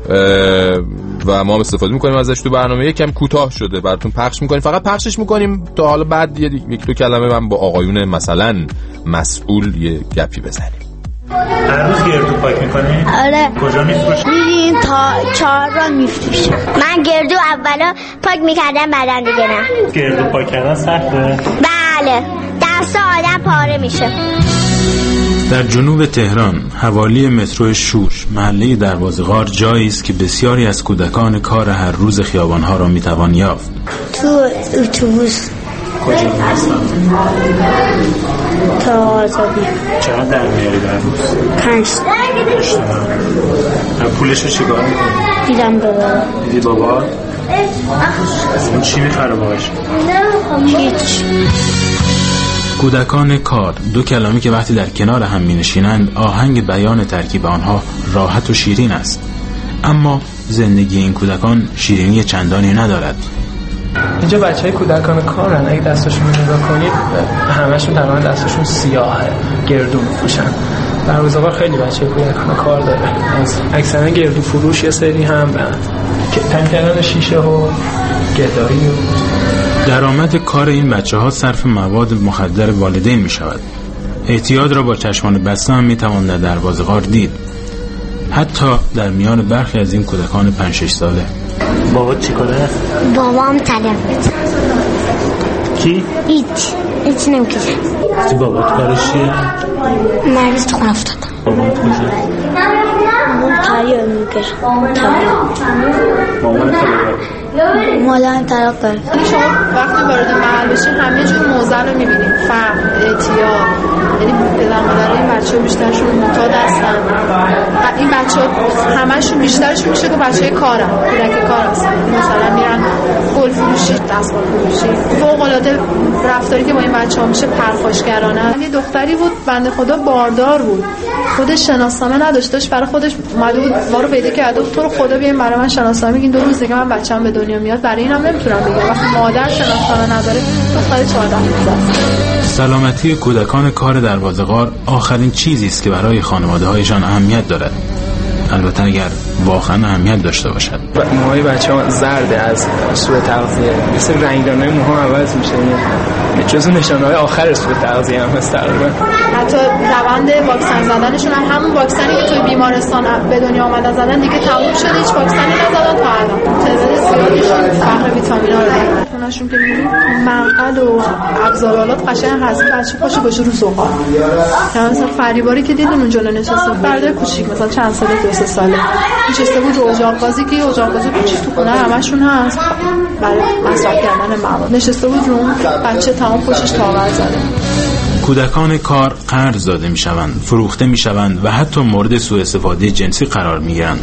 و ما هم استفاده میکنیم ازش. تو برنامه یکم کوتاه شده براتون پخش میکنیم، فقط پخشش میکنیم تا حالا بعد یک دو کلمه من با آقایون مثلا مسئول یه گپی بزنیم. هر روز گردو پاک میکنی؟ آره. کجا میفروشی؟ میریم تا چهار را میفروشم. من گردو اولا پاک میکردم بعدن دیگه نه. گردو پاک کردن سخته؟ بله، دست آدم پاره میشه. در جنوب تهران حوالی مترو شوش محله دروازه غار جایی است که بسیاری از کودکان کار هر روز خیابان‌ها را میتوان یافت. تو اتوبوس کجا هستن؟ تا آزادی. چقدر در میاری در روز؟ پنج تا. پولش رو چیکار میکنی؟ دیدم بابا. دیدی بابا؟ اون چی میخره باش؟ هیچ. کودکان کار، دو کلمه که وقتی در کنار هم می نشینند آهنگ بیان ترکیب آنها راحت و شیرین است، اما زندگی این کودکان شیرینی چندانی ندارد. اینجا بچه های کودکان کارن، اگه دستاشون رو نگاه کنید همشون تقریبا دستاشون سیاهه، گردو می‌پوشن. در روزگار خیلی بچه های کودکان کار داره، از اکثرا گردو فروش یه سری هم که تن کردن شیشه و گدایی و درآمد کار این بچه ها صرف مواد مخدر والدین می شود. اعتیاد را با چشمان بسته هم می توان در دروازه غار دید، حتی در میان برخی از این کودکان پنج شش ساله. بابا چی کاره؟ بابام طلبت. کی؟ هیچ هیچ نمیکنه. سی بابا کارش چیه؟ مریض تو خونه افتادم. بابا تو کجا؟ مامان تریار میگه. مامان تریار مادرم طلاق داره. شما وقتی وارد محل بشین همه جور موزه رو میبینید، فقر، اعتیاد، یعنی پدر مادر این بچه‌ها بیشترشون معتاد هستن. این بچه‌ها همشون بیشترشون میشه که بچه‌های کارن، کودک کار هستن، مثلا میرن گل فروشی، دستمال فروشی. فوق‌العاده رفتاری که با این بچه‌ها میشه پرخاشگرانه. یه دختری بود بنده خدا باردار بود، خودش شناسنامه نداشت، داشت برای خودش اومده بود ما رو پیدا کرده بود، تو رو خدا بیاین برای من شناسنامه بگین، دو روز دیگه من بچه‌م به دنیا میاد. برای اینم نمیتونم بگم وقتی مادر شناسنامه نداره دختر چهارده ساله. سلامتی کودکان کار دروازه غار آخرین چیزی است که برای خانواده‌هایشان اهمیت دارد، البته اگر واقعا اهمیت داشته باشد. موهای بچه‌ها زرد از سوء تغذیه، مثل رنگدانای موها عوض میشه، جزو نشانه‌های آخر سوء تغذیه هم هست تقریبا. حتی روند واکسن زدنشون هم همون واکسنی که توی بیمارستان به دنیا آمدن زدن دیگه تموم شده، هیچ واکسنی نزدن تا الان. تعداد زیادیشون فقر ویتامینا رو دارن. اوناشون که می‌بینید منقل و ابزارالات قشنگ هست، بچه پاشو گوشه رو زغال. مثلا فریباری که دیدون اون جلو نشسته، برده کوچیک مثلا چند ساله دو سه ساله نشسته بود رو اجاق گازی که اجاق گازی کوچیک تو خونه همشون هست برای مصرف کردن مواد، نشسته بود رو بچه تمام پشتش تاور زده. کودکان کار قرض داده میشوند، فروخته میشوند و حتی مورد سوء استفاده جنسی قرار میگیرند.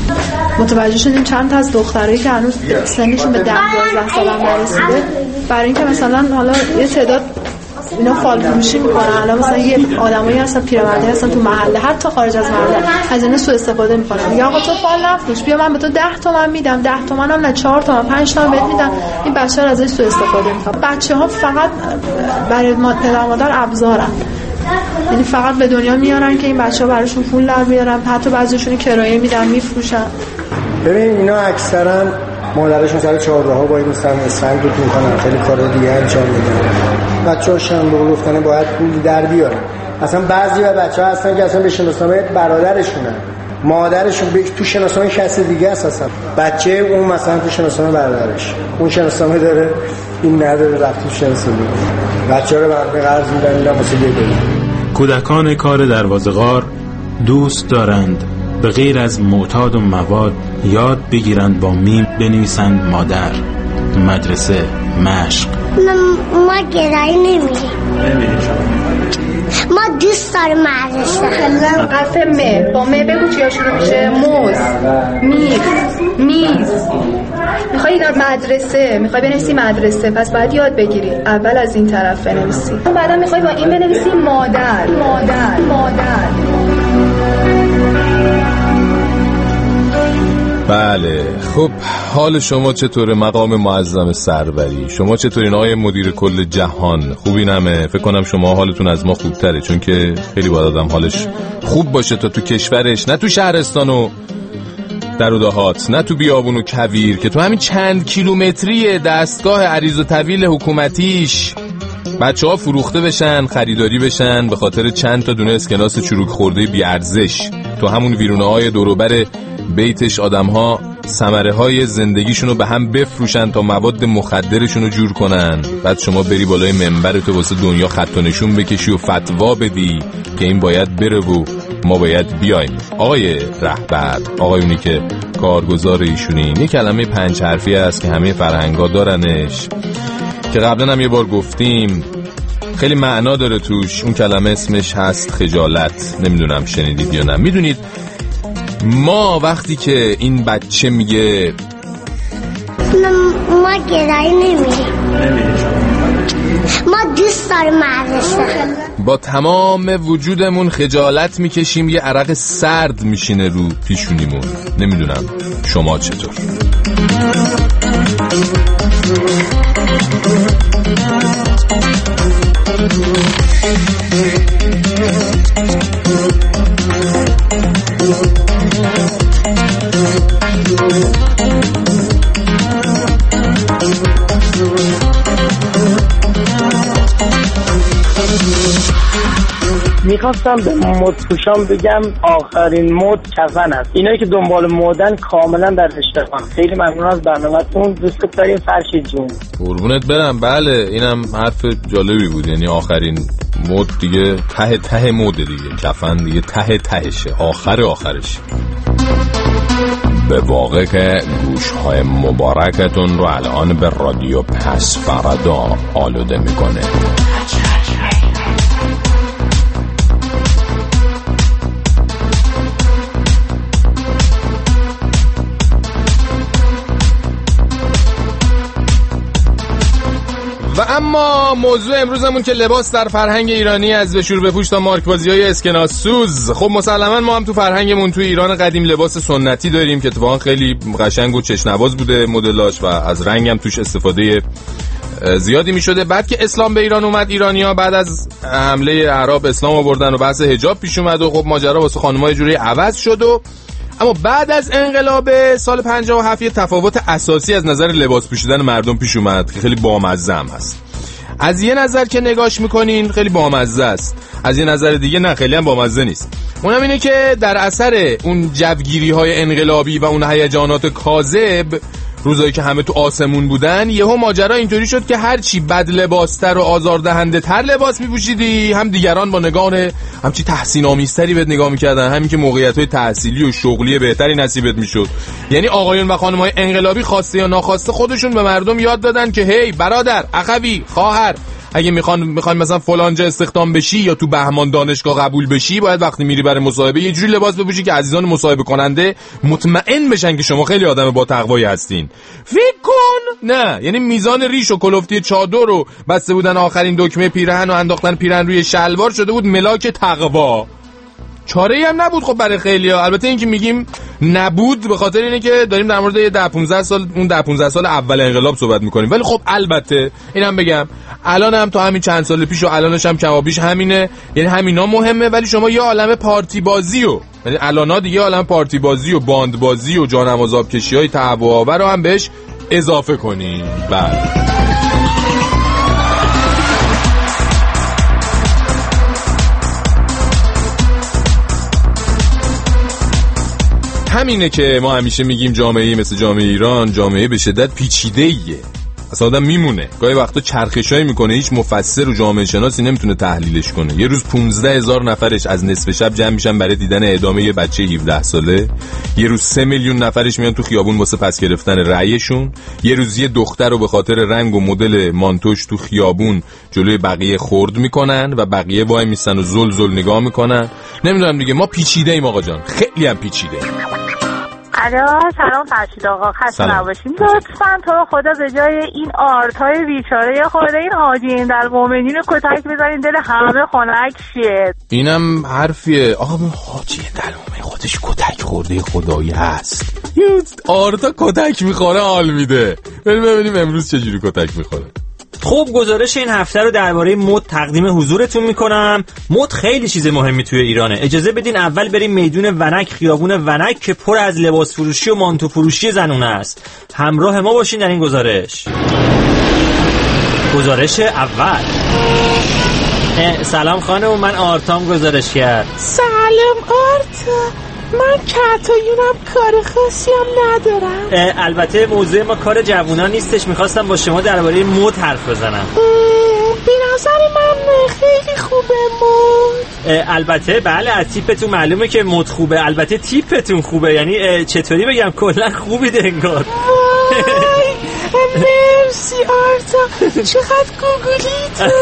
متوجه شدیم چند تا از دخترایی که هنوز سنشون به ده یازده سال هم نرسیده، برای اینکه مثلا حالا یه تعداد اینا فال فروشی میکنن، الان مثلا یه آدمایی هستن پیرمردی هستن تو محله حتی خارج از محله از اینا سوء استفاده میکنن، میگه آقا تو فال نفروش، بیا من به تو ده تومن میدم، ده تومن هم نه چهار تومن پنج تومن بهت میدم. این بچه‌ها ازش سوء استفاده میکنن. بچه‌ها فقط برای پدر مادر ابزارن، یعنی فقط به دنیا میارن که این بچه‌ها براشون پول در بیارن، حتی بعضیشون کرایه میدن میفروشن. ببین اینا اکثرا مادرشون سر چهارراها با این مثلا اسفند دوت میکنن، خیلی کار دیگه انجام میدن. بچه‌هاشون به قول گفتن باید پول در بیارن. اصلا بعضی از بچه‌ها هستن که اصلا به شناسنامه برادرشونن، مادرشون به تو شناسنامه کسی دیگه است، اصلا بچه اون مثلا تو شناسنامه برادرش، اون شناسنامه داره این نداره، رفت تو شناسنامه. بچه‌ها رو برای قرض میدن میدن واسه دیگه. کودکان کار دروازه غار دوست دارند به غیر از معتاد و مواد یاد بگیرند با میم بنویسند مادر، مدرسه، مشق، ما گرایی نمیریم. ما دوست داریم مدرسه. حرف م با م بگو چیا شروع میشه؟ موز، میز، میز. میخوای مدرسه، میخوای بنویسی مدرسه، پس باید یاد بگیری. اول از این طرف بنویسی، بعدا میخوای با این بنویسی مادر، مادر، مادر. بله خب حال شما چطوره مقام معظم سروری؟ شما چطورین آقای مدیر کل جهان؟ خوبی نمه؟ فکر کنم شما حالتون از ما خوبتره، چون که خیلی باید آدم حالش خوب باشه تا تو کشورش، نه تو شهرستان و در و دهات، نه تو بیابون و کویر، که تو همین چند کیلومتری دستگاه عریض و طویل حکومتیش بچه ها فروخته بشن، خریداری بشن به خاطر چند تا دونه اسکناس چروک خورده بی ارزش. تو همون ویرونه های دوروبر بیتش آدم ها ثمره های زندگیشونو به هم بفروشن تا مواد مخدرشونو جور کنن. بعد شما بری بالای منبر تو واسه دنیا خط و نشون بکشی و فتوا بدی که این باید بره و ما باید بیایم. آقای رهبر، آقایونی که کارگزار ایشونین، یه کلمه پنج حرفی هست که همه فرهنگا دارنش، که قبلا هم یه بار گفتیم، خیلی معنا داره توش. اون کلمه اسمش هست خجالت. نمیدونم شنیدید یا نه. میدونید ما وقتی که این بچه میگه ما گرایی نمیریم، ما دوست داریم مدرسه، با تمام وجودمون خجالت میکشیم، یه عرق سرد میشینه رو پیشونیمون. نمیدونم شما چطور؟ میخواستم به مدپوشان بگم آخرین مد کفن است. اینایی که دنبال مدن کاملا در اشتباهن. خیلی ممنون از برنامه‌تون. دوست داریم فرشید جون. قربونت برم. بله اینم حرف جالبی بود. یعنی آخرین مد دیگه ته ته مد دیگه، کفن دیگه ته تهشه، آخر آخرش. به واقع که گوش‌های مبارکتون رو الان به رادیو پس فردا آلوده میکنه. و اما موضوع امروزمون که لباس در فرهنگ ایرانی از بشور بپوش تا مارک بازی‌های اسکناس سوز. خب مسلماً ما هم تو فرهنگمون تو ایران قدیم لباس سنتی داریم که اتفاقا خیلی قشنگ و چشم‌نواز بوده مدلاش و از رنگ هم توش استفاده زیادی می‌شده. بعد که اسلام به ایران اومد، ایرانی‌ها بعد از حمله اعراب اسلام آوردن و بحث حجاب پیش اومد و خب ماجرا واسه خانم‌های جوری عوض شد. و اما بعد از انقلاب سال پنجاه و هفت یه تفاوت اساسی از نظر لباس پوشیدن مردم پیش اومد که خیلی بامزه هم هست. از یه نظر که نگاش میکنین خیلی بامزه است، از یه نظر دیگه نه خیلی هم بامزه نیست. اونم اینه که در اثر اون جوگیری های انقلابی و اون هیجانات کاذب، روزایی که همه تو آسمون بودن، یهو ماجرا اینطوری شد که هر چی بد لباستر و آزاردهنده تر لباس میپوشیدی، هم دیگران با نگاه همچی تحسین آمیزتری بهت نگاه میکردن، همین که موقعیت‌های تحصیلی و شغلی بهتری نصیبت میشد. یعنی آقایون و خانم‌های انقلابی خواسته یا ناخواسته خودشون به مردم یاد دادن که هی برادر، اخوی، خواهر، اگه میخوان میخوان مثلا فلانجا استخدام بشی یا تو بهمان دانشگاه قبول بشی، باید وقتی میری برای مصاحبه یه جوری لباس بپوشی که عزیزان مصاحبه کننده مطمئن بشن که شما خیلی آدم با تقوایی هستین. فکر کن نه، یعنی میزان ریش و کلفتی چادر رو بسته بودن آخرین دکمه پیرهن و انداختن پیرهن روی شلوار شده بود ملاک تقوا. چاره‌ای هم نبود خب برای خیلی‌ها. البته این که میگیم نبود به خاطر اینه که داریم در مورد ده پانزده سال اون ده پانزده سال اول انقلاب صحبت می‌کنیم، ولی خب البته اینم بگم الان هم تا همین چند سال پیش و الانش هم کمابیش همینه، یعنی همینا مهمه. ولی شما یه عالمه پارتی بازی و یعنی الانا دیگه عالمه پارتی بازی و باند بازی و جانماز آبکشی‌های تهوع آور رو هم بهش اضافه کنین. بله همینه که ما همیشه میگیم جامعه مثل جامعه ایران جامعه به شدت پیچیده‌ایه. اصلا آدم میمونه. گاهی وقتا چرخشایی میکنه هیچ مفسر و جامعه شناسی نمیتونه تحلیلش کنه. یه روز پانزده هزار نفرش از نصف شب جمع میشن برای دیدن اعدام یه بچه هفده ساله. یه روز سه میلیون نفرش میان تو خیابون واسه پس گرفتن رأیشون. یه روز یه دختر رو به خاطر رنگ و مدل مانتوش تو خیابون جلوی بقیه خرد میکنن و بقیه وای میسن و زل زل نگاه میکنن. نمیدونم دیگه، ما پیچیده ایم آقا جان، خیلی هم پیچیده. الو سلام فرشید آقا، خسته نباشین. لطفاً تو رو خدا به جای این آرتای بیچاره یا خود این حاجی این در مومنین رو کتک بزنین دل همه خنک شه. اینم حرفیه آقا، حاجی در مومن خودش کتک خورده خدایی هست. آرتا کتک میخوره حال میده. بریم ببینیم امروز چجوری کتک میخوره. خب گزارش این هفته رو درباره مد تقدیم حضورتون میکنم. مد خیلی چیز مهمی توی ایرانه. اجازه بدین اول بریم میدون ونک، خیابون ونک که پر از لباس فروشی و مانتو فروشی زنونه است. همراه ما باشین در این گزارش. گزارش اول. سلام خانم، من آرتام گزارش کرد. سلام آرتا، من کتایونم، کار خاصی هم ندارم. البته موضوع ما کار جوونا نیستش، میخواستم با شما درباره مد حرف بزنم. به نظر من خیلی خوبه مد. البته بله، از تیپتون معلومه که مد خوبه. البته تیپتون خوبه، یعنی چطوری بگم، کلا خوبید انگار. مرسی آرتا، چقدر گوگلی تو.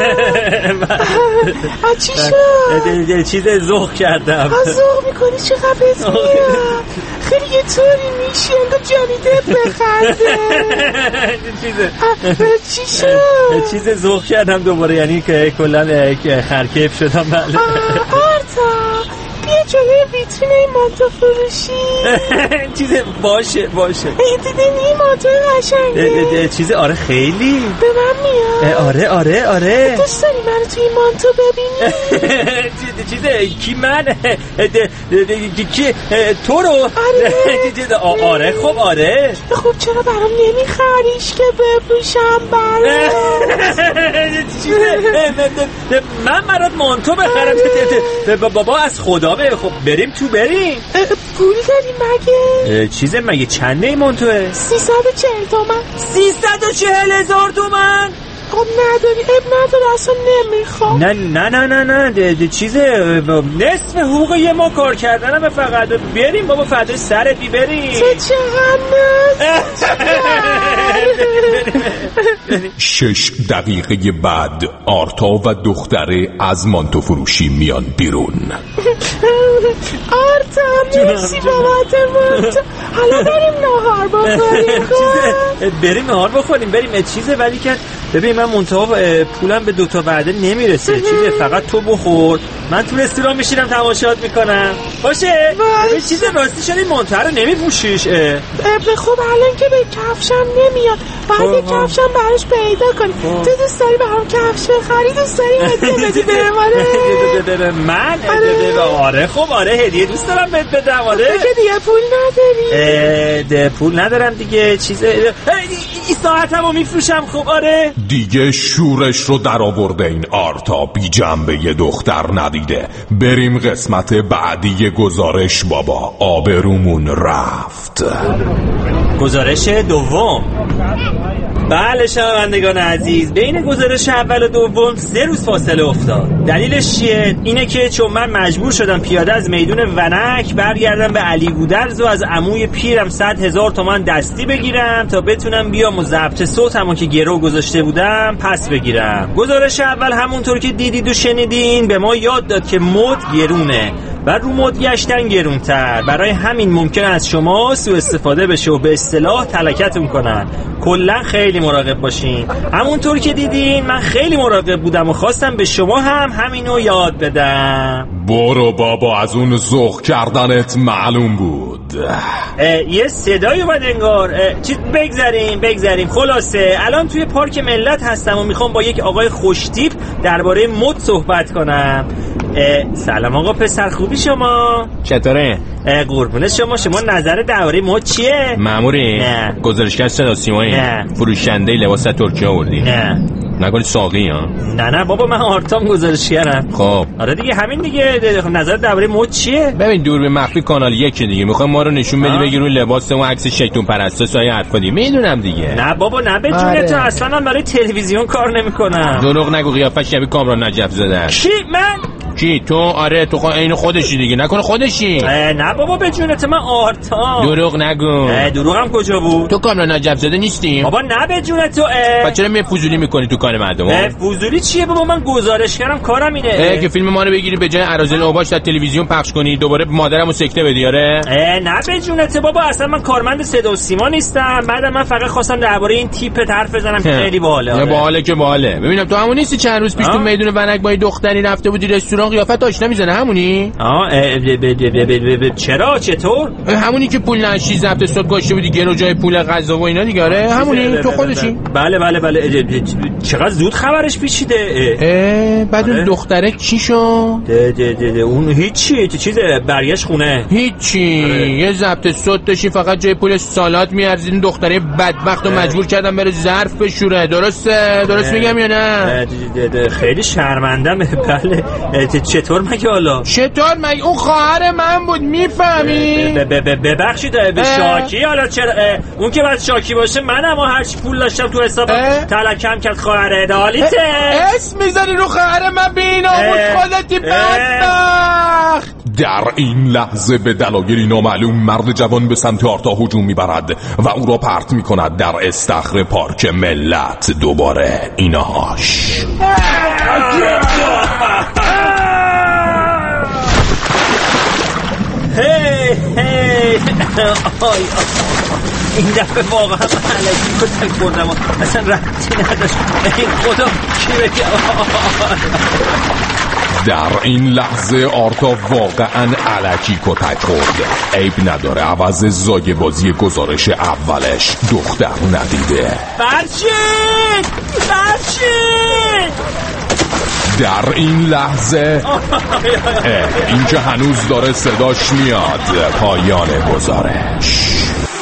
چی شد؟ چیز ذوق کردم. ذوق میکنی چقدر بهت میاد. خیلی یه طوری میشی انگار جانی دپ بخنده. چی شد؟ چیز ذوق کردم دوباره، یعنی که کلا خرکیف شدم. بله آرتا بیا جلوی ویترین این مانتو فروشی. چیز باشه باشه. دیدین این مانتو قشنگه. چیز آره خیلی به من میاد. آره آره آره. دوست داری منو توی این مانتو ببینی؟ چیز کی من؟ کی تو رو؟ آره آره خب آره. خب چرا برام نمیخریش که بپوشم برات؟ من برات مانتو بخرم بابا از خدا. خب بریم تو بریم. پول داری مگه؟ چیزه مگه چنده این مانتوه؟ سیصد و چهل تومن. سیصد و چهل هزار تومن؟ خب نداری، اب نداره، اصلا نمیخوام. نه نه نه نه نه ده ده چیزه نصف حقوق یه ما کار کردنم فقط. بریم بابا فدای سرت بی بریم. چه چقدر شش دقیقه بعد آرتا و دختره از مانتو فروشی میان بیرون. آرتا مرسی بابت مانتو. حالا بریم نهار بخوریم. بریم نهار بخوریم بریم. چیزه ولی که ببین من منتها پولم به دوتا وعده نمیرسه. چیزه فقط تو بخور، من تو رستوران میشینم تماشات میکنم. باشه به چیز راستی شد این مانتو رو نمیپوشیش. به خوب الان که به کفشم نمیاد، باید یه کفشم براش پیدا کنی. تو دوست داری برام کفش بخری؟ دوست داری هدیه بدی به من؟ من؟ آره خب آره هدیه دوست دارم بهت بدم. آره تو که دیگه پول نداری؟ ده پول ندارم دیگه. چیز این ساعتمو میفروشم. خب آره دیگه شورش رو در آورده این آرتا، بی جنبه یه دختر ندیده. بریم قسمت بعدی گزارش بابا، آبرومون رفت. گزارش دوم. بله شنوندگان عزیز، بین گزارش اول و دوم سه روز فاصله افتاد. دلیلش چیه؟ اینه که چون من مجبور شدم پیاده از میدون ونک برگردم به علی گودرز و از عموی پیرم صد هزار تومان دستی بگیرم تا بتونم بیام و ضبط صوتمو که گرو گذاشته بودم پس بگیرم. گزارش اول همونطور که دیدید و شنیدین به ما یاد داد که مد گرونه و رو مد گشتن گرونتر. برای همین ممکن از شما سوء استفاده بشه و به اصطلاح تلکتون کنن. کلا خیلی مراقب باشین. همونطور که دیدین من خیلی مراقب بودم و خواستم به شما هم همینو یاد بدم. برو بابا، از اون ذوق کردنت معلوم بود. یه صدایی اومد انگار. چی بگذاریم بگذاریم خلاصه الان توی پارک ملت هستم و میخوام با یک آقای خوشتیپ درباره مد صحبت کنم. سلام آقا پسر، خوبی شما؟ چطوره؟ قربون شما. شما نظر درباره مد چیه؟ ماموری؟ نه. گزارشگر صدا سیمایی؟ نه. فروشنده لباس ترکیه آوردی؟ نه. نکنی ساقی ها؟ نه نه بابا من آرتام گزارشگرم. خب آره دیگه همین دیگه. نظر درباره مد چیه؟ ببین دور به مخفی کانال یک دیگه میخوام ما رو نشون بدی بگی روی لباس و عکس شیطون پرستا سایه حرفا دی میدونم دیگه. نه بابا نه به جون تو اصلا من برای تلویزیون کار نمیکنم. دروغ نگو قیافش شبیه کامران نجف زاده. کی من؟ کی تو؟ آره تو عین خودشی دیگه. نکنه خودشی؟ نه بابا به جونت من آرتام. دروغ نگو. دروغم کجا بود؟ تو کامران نجف زاده نیستی؟ بابا نه به جونت تو. بچه چرا می فضولی میکنی تو کار مردم؟ فضولی چیه بابا من گزارشگرم کارم اینه. که فیلم ما رو بگیری به جای اراذل اوباش در تلویزیون پخش کنی دوباره مادرمو سکته بدی. آره نه به جونت بابا اصلا من کارمند صدا و سیما نیستم. بعد من فقط خواستم درباره این تیپ حرف بزنم که خیلی باحاله. آره باحاله که باحاله. ببینم تو همون نیستی چند روز پیش تو میدون ونک با دختری رفته بودی رستوران قیافت آشنا میزنه همونی؟ آه چرا چطور؟ همونی که پول نشی ضبط صوت گاشته بودی گرو جای پول غذا و اینا دیگه. آره همونی تو خودشی؟ بله بله بله. چقدر زود خبرش پیچیده. بعد اون دختره چی شد؟ ده ده ده ده اون هیچی چیز برگشت خونه. هیچی یه ضبط صوت داشتی فقط جای پول سالات میارزید. این دختره بدبخت رو مجبور کردم بره ظرف بشوره. درسته؟ درست میگم یا نه؟ ده ده خیلی شرمندم. بله چطور مگه حالا؟ چطور مگه؟ اون خواهر من بود میفهمی؟ ببخشید به شاکی حالا چرا اون که باید شاکی باشه منم و هرچی پول داشتم تو حسابم تلکم کرد خواهر ادالیته. اسم میذاری رو خواهر من بیناموس خودتی بدبخت. در این لحظه به دلایلی نامعلوم مرد جوان به سمت آرتا هجوم میبرد و او را پرت میکند در استخر پارک ملت. دوباره اینهاش هی هی آی این دفعه واقعا علکی کتک بردم اصلا ربطی نداشت. این خدا کی بگه. در این لحظه آرتا واقعا علکی کتک خورد. عیب نداره عوض زاگ بازی گزارش اولش دختر ندیده. فرشید فرشید در این لحظه این که هنوز داره صداش میاد. پایان گزارش.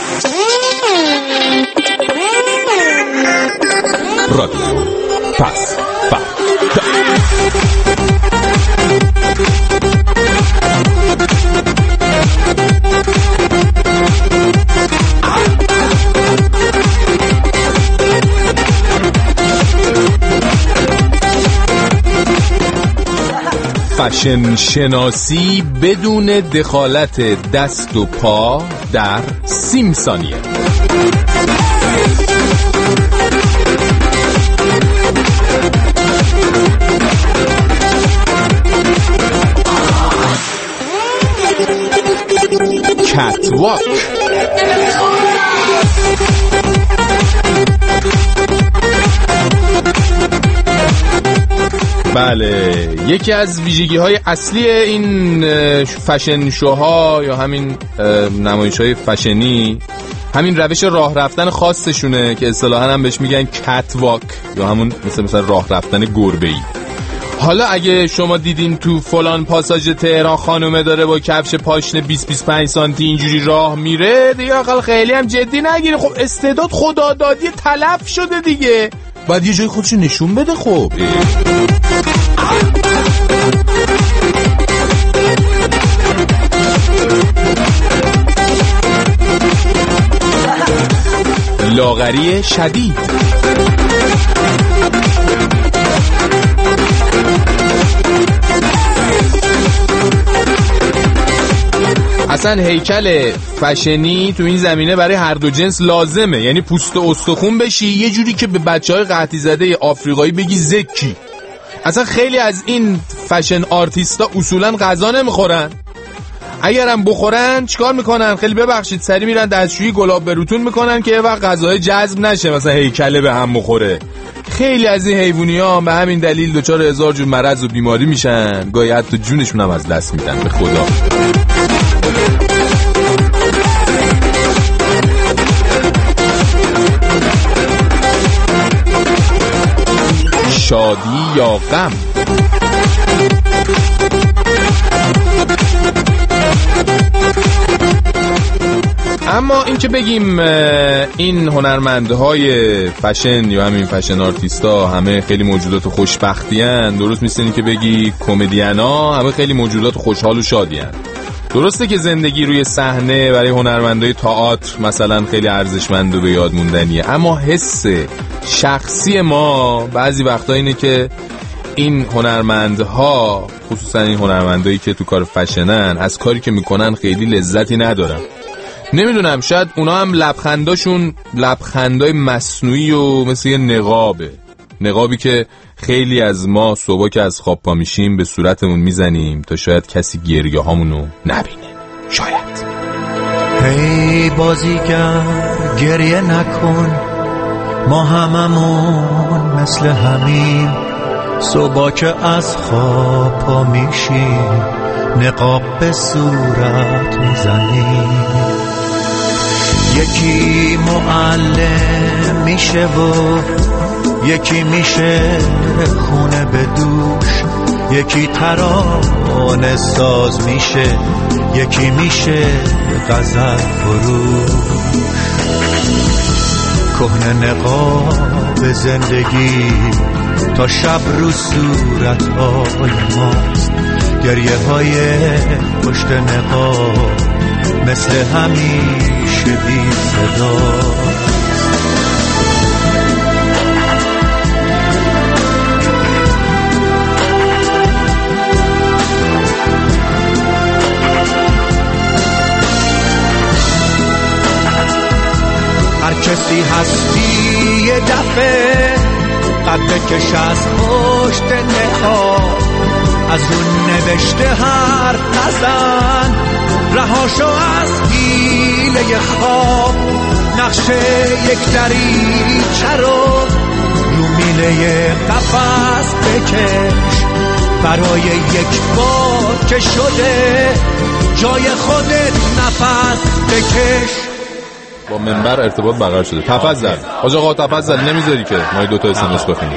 رادیو پس فشن شناسی بدون دخالت دست و پا در سی ثانیه. کاتواک. بله یکی از ویژگی های اصلی این فشن شوها یا همین نمایش های فشنی همین روش راه رفتن خاصشونه که اصطلاحاً هم بهش میگن کاتواک یا همون مثل مثلا راه رفتن گربه‌ای. حالا اگه شما دیدین تو فلان پاساژ تهران خانومه داره با کفش پاشنه بیست بیست و پنج سانتی اینجوری راه میره دیگه آقا خیلی هم جدی نگیره. خب استعداد خدادادی تلف شده دیگه. باید یه جای خودشو نشون بده. خب لاغری شدید. اصلا هیکل فشنی تو این زمینه برای هر دو جنس لازمه. یعنی پوست و استخون بشی یه جوری که به بچهای قحطی زده آفریقایی بگی زکی. اصلا خیلی از این فشن آرتیستا اصولا غذا نمیخورن. اگرم بخورن چیکار میکنن؟ خیلی ببخشید سری میرن دستشویی گلاب بروتون میکنن که یه وقت غذای جذب نشه مثلا هیکله به هم بخوره. خیلی از این حیوانی‌ها به همین دلیل دچار هزار جور مرض و بیماری میشن. گاهی حتی جونشون هم از دست میدن. به خدا شادی یا غم. اما این که بگیم این هنرمندهای فشن یا همین فشن آرتیستا همه خیلی موجودات خوشبختی هن، درست میستنی که بگی کمدین ها همه خیلی موجودات خوشحال و شادی هن. درسته که زندگی روی صحنه برای هنرمندای تئاتر مثلا خیلی ارزشمند و به یاد موندنیه، اما حس شخصی ما بعضی وقتا اینه که این هنرمندها، خصوصا این هنرمندایی که تو کار فشنن، از کاری که میکنن خیلی لذتی ندارن. نمیدونم، شاید اونا هم لبخنداشون لبخندای مصنوعی و مثل یه نقابه، نقابی که خیلی از ما صبح که از خواب پا میشیم به صورتمون میزنیم تا شاید کسی گریه هامونو نبینه. شاید هی بازیگر گریه نکن، ما هممون مثل همین، صبح که از خواب پا میشیم نقاب به صورت میزنیم. یکی معلم میشه و یکی میشه خونه به دوش، یکی ترانه ساز میشه، یکی میشه غزل فروش. کهنه نقاب زندگی تا شب رو صورت های ماست، گریه های پشت نقاب مثل همیشه بی صدا. هر کسی هستی یه دفعه قد بکش از پشت نقاب، از اون نوشته حرف نزن، رهاشو از حیله خواب. نقشه یک دریچه رو رو میله قفس بکش، برای یک بار که شده جای خودت نفس بکش. با منبر ارتباط برقرار شده. تفضل حاج آقا، تفضل. نمیذاری که ما دو تا اس ام اس بخونیم؟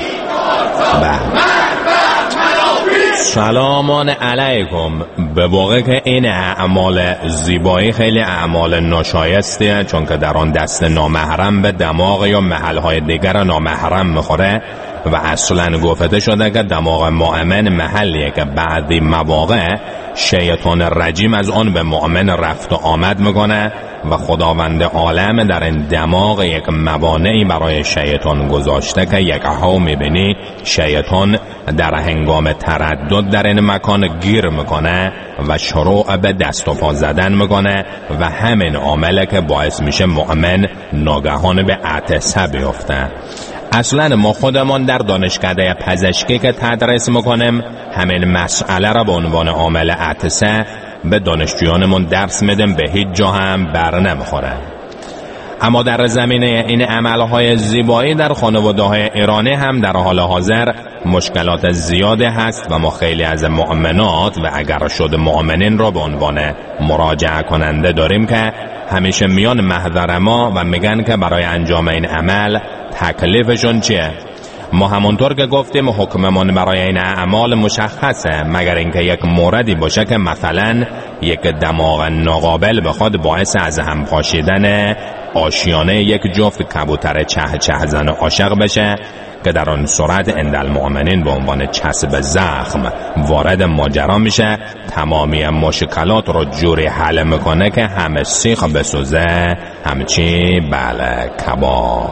سلامان علیکم. به واقع که این اعمال زیبایی خیلی اعمال ناشایستیه، چون که در آن دست نامحرم به دماغ یا محلهای دیگر نامحرم میخوره و اصلا گفته شده که دماغ مؤمن محلیه که بعضی مواقع شیطان رجیم از آن به مؤمن رفت و آمد میکنه و خداوند عالم در این دماغ یک موانعی برای شیطان گذاشته که یک ها میبینی شیطان در هنگام تردد در این مکان گیر میکنه و شروع به دست و پا زدن میکنه و همین عامله که باعث میشه مؤمن ناگهان به عطسه بیفته. اصلا ما خودمان در دانشکده پزشکی که تدریس میکنیم همین مسئله را به عنوان عامل عطسه به دانشجویانمون درس میدیم، به هیچ جا هم بر نمیخوره. اما در زمینه این عملهای زیبایی در خانواده‌های ایرانی هم در حال حاضر مشکلات زیاده هست و ما خیلی از مؤمنات و اگر شد مؤمنین را به عنوان مراجعه کننده داریم که همیشه میان محضر ما و میگن که برای انجام این عمل تکلیفشون چیه. ما همونطور که گفتیم حکممون برای این اعمال مشخصه، مگر اینکه یک موردی باشه که مثلا یک دماغ ناقابل بخواد باعث از هم پاشیدن آشیانه یک جفت کبوتر چه چه زن عاشق بشه که در آن صورت عند المؤمنین به عنوان چسب زخم وارد ماجرا میشه، تمامی مشکلات رو جوری حل میکنه که همه سیخ بسوزه همچی بله کباب.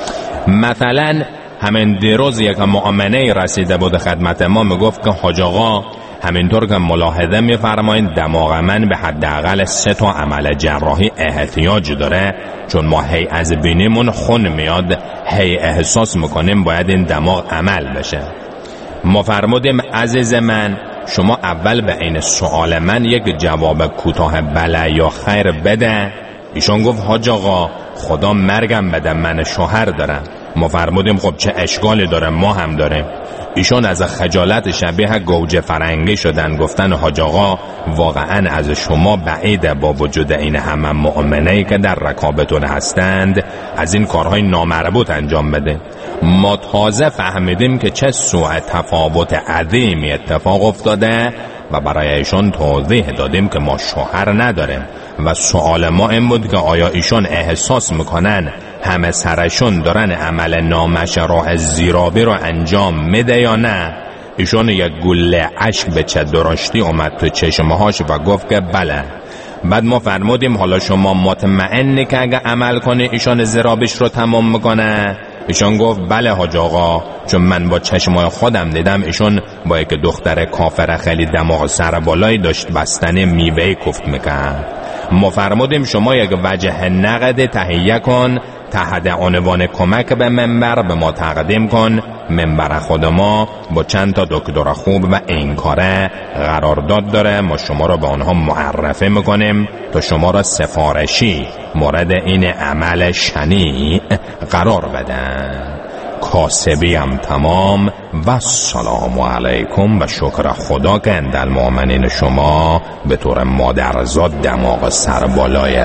مثلا همین دیروز یک مؤمنه رسیده بود خدمت ما، میگفت که حاج آقا همینطور که ملاحظه میفرمایید دماغ من به حداقل سه تا عمل جراحی احتیاج داره، چون ما هی از بینیمون خون میاد، هی احساس میکنیم باید این دماغ عمل بشه. ما فرمودیم عزیز من شما اول به این سوال من یک جواب کوتاه بله یا خیر بده. ایشون گفت حاج آقا خدا مرگم بده من شوهر دارم. ما فرمودیم خب چه اشکالی داره، ما هم داریم. ایشون از خجالت شبیه گوجه فرنگی شدن، گفتن حاج آقا واقعا از شما بعیده با وجود این همه مؤمنه‌ای که در رکابتون هستند از این کارهای نامربوط انجام بده. ما تازه فهمیدیم که چه سوء تفاوت عظیمی اتفاق افتاده و برای ایشون توضیح دادیم که ما شوهر نداریم و سوال ما این بود که آیا ایشون احساس میکنن همه سرشون دارن عمل نامشروع زیرابی رو انجام میده یا نه؟ ایشون یک گله اشک به چه درشتی اومد تو چشمهاش و گفت که بله. بعد ما فرمودیم حالا شما مطمئنی که اگه عمل کنی ایشون زیرابش رو تمام میکنه؟ ایشون گفت بله حاج آقا، چون من با چشمای خودم دیدم ایشون با یک دختر کافر خیلی دماغ سر بالایی داشت بستن میوه کوفت میکرد. ما فرمودیم شما یک وجه نقد تهیه کن، تحت عنوان کمک به منبر به ما تقدیم کن. منبر خود ما با چند تا دکتر خوب و این کاره قرارداد داره، ما شما را به آنها معرفی میکنیم تا شما را سفارشی مورد این عمل شنیع قرار بدن. کاسبی هم تمام و سلام علیکم و شکر خدا که اندل مؤمنین شما به طور مادرزاد دماغ سر بالایه.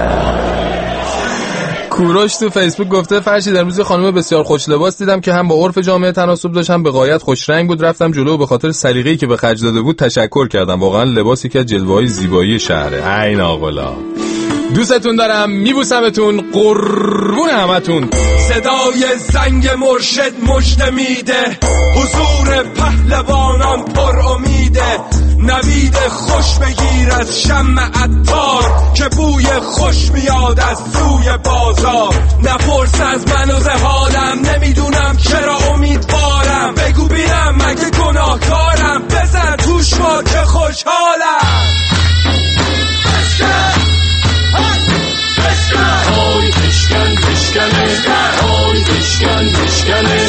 کوروش تو فیسبوک گفته فرشید امروز خانم بسیار خوش لباس دیدم که هم با عرف جامعه تناسب داشت هم به غایت خوش رنگ بود. رفتم جلو به خاطر سلیقه‌ای که به خرج داده بود تشکر کردم. واقعا لباسی که جلوه‌های زیبایی شهره. عین آقلا. دوستتون دارم، میبوسمتون، قربون همتون. صدای زنگ مرشد مژده میده، حضور پهلوانان پر امیده. نوید خوش بگیر از شمع عطار که بوی خوش میاد از سوی بازار. نپرس از من و حالم، نمیدونم چرا امیدوارم. بگو بینم مگه گناهکارم، بزن توش ما که خوشحالم. های بشکن بشکنه، های بشکن بشکنه.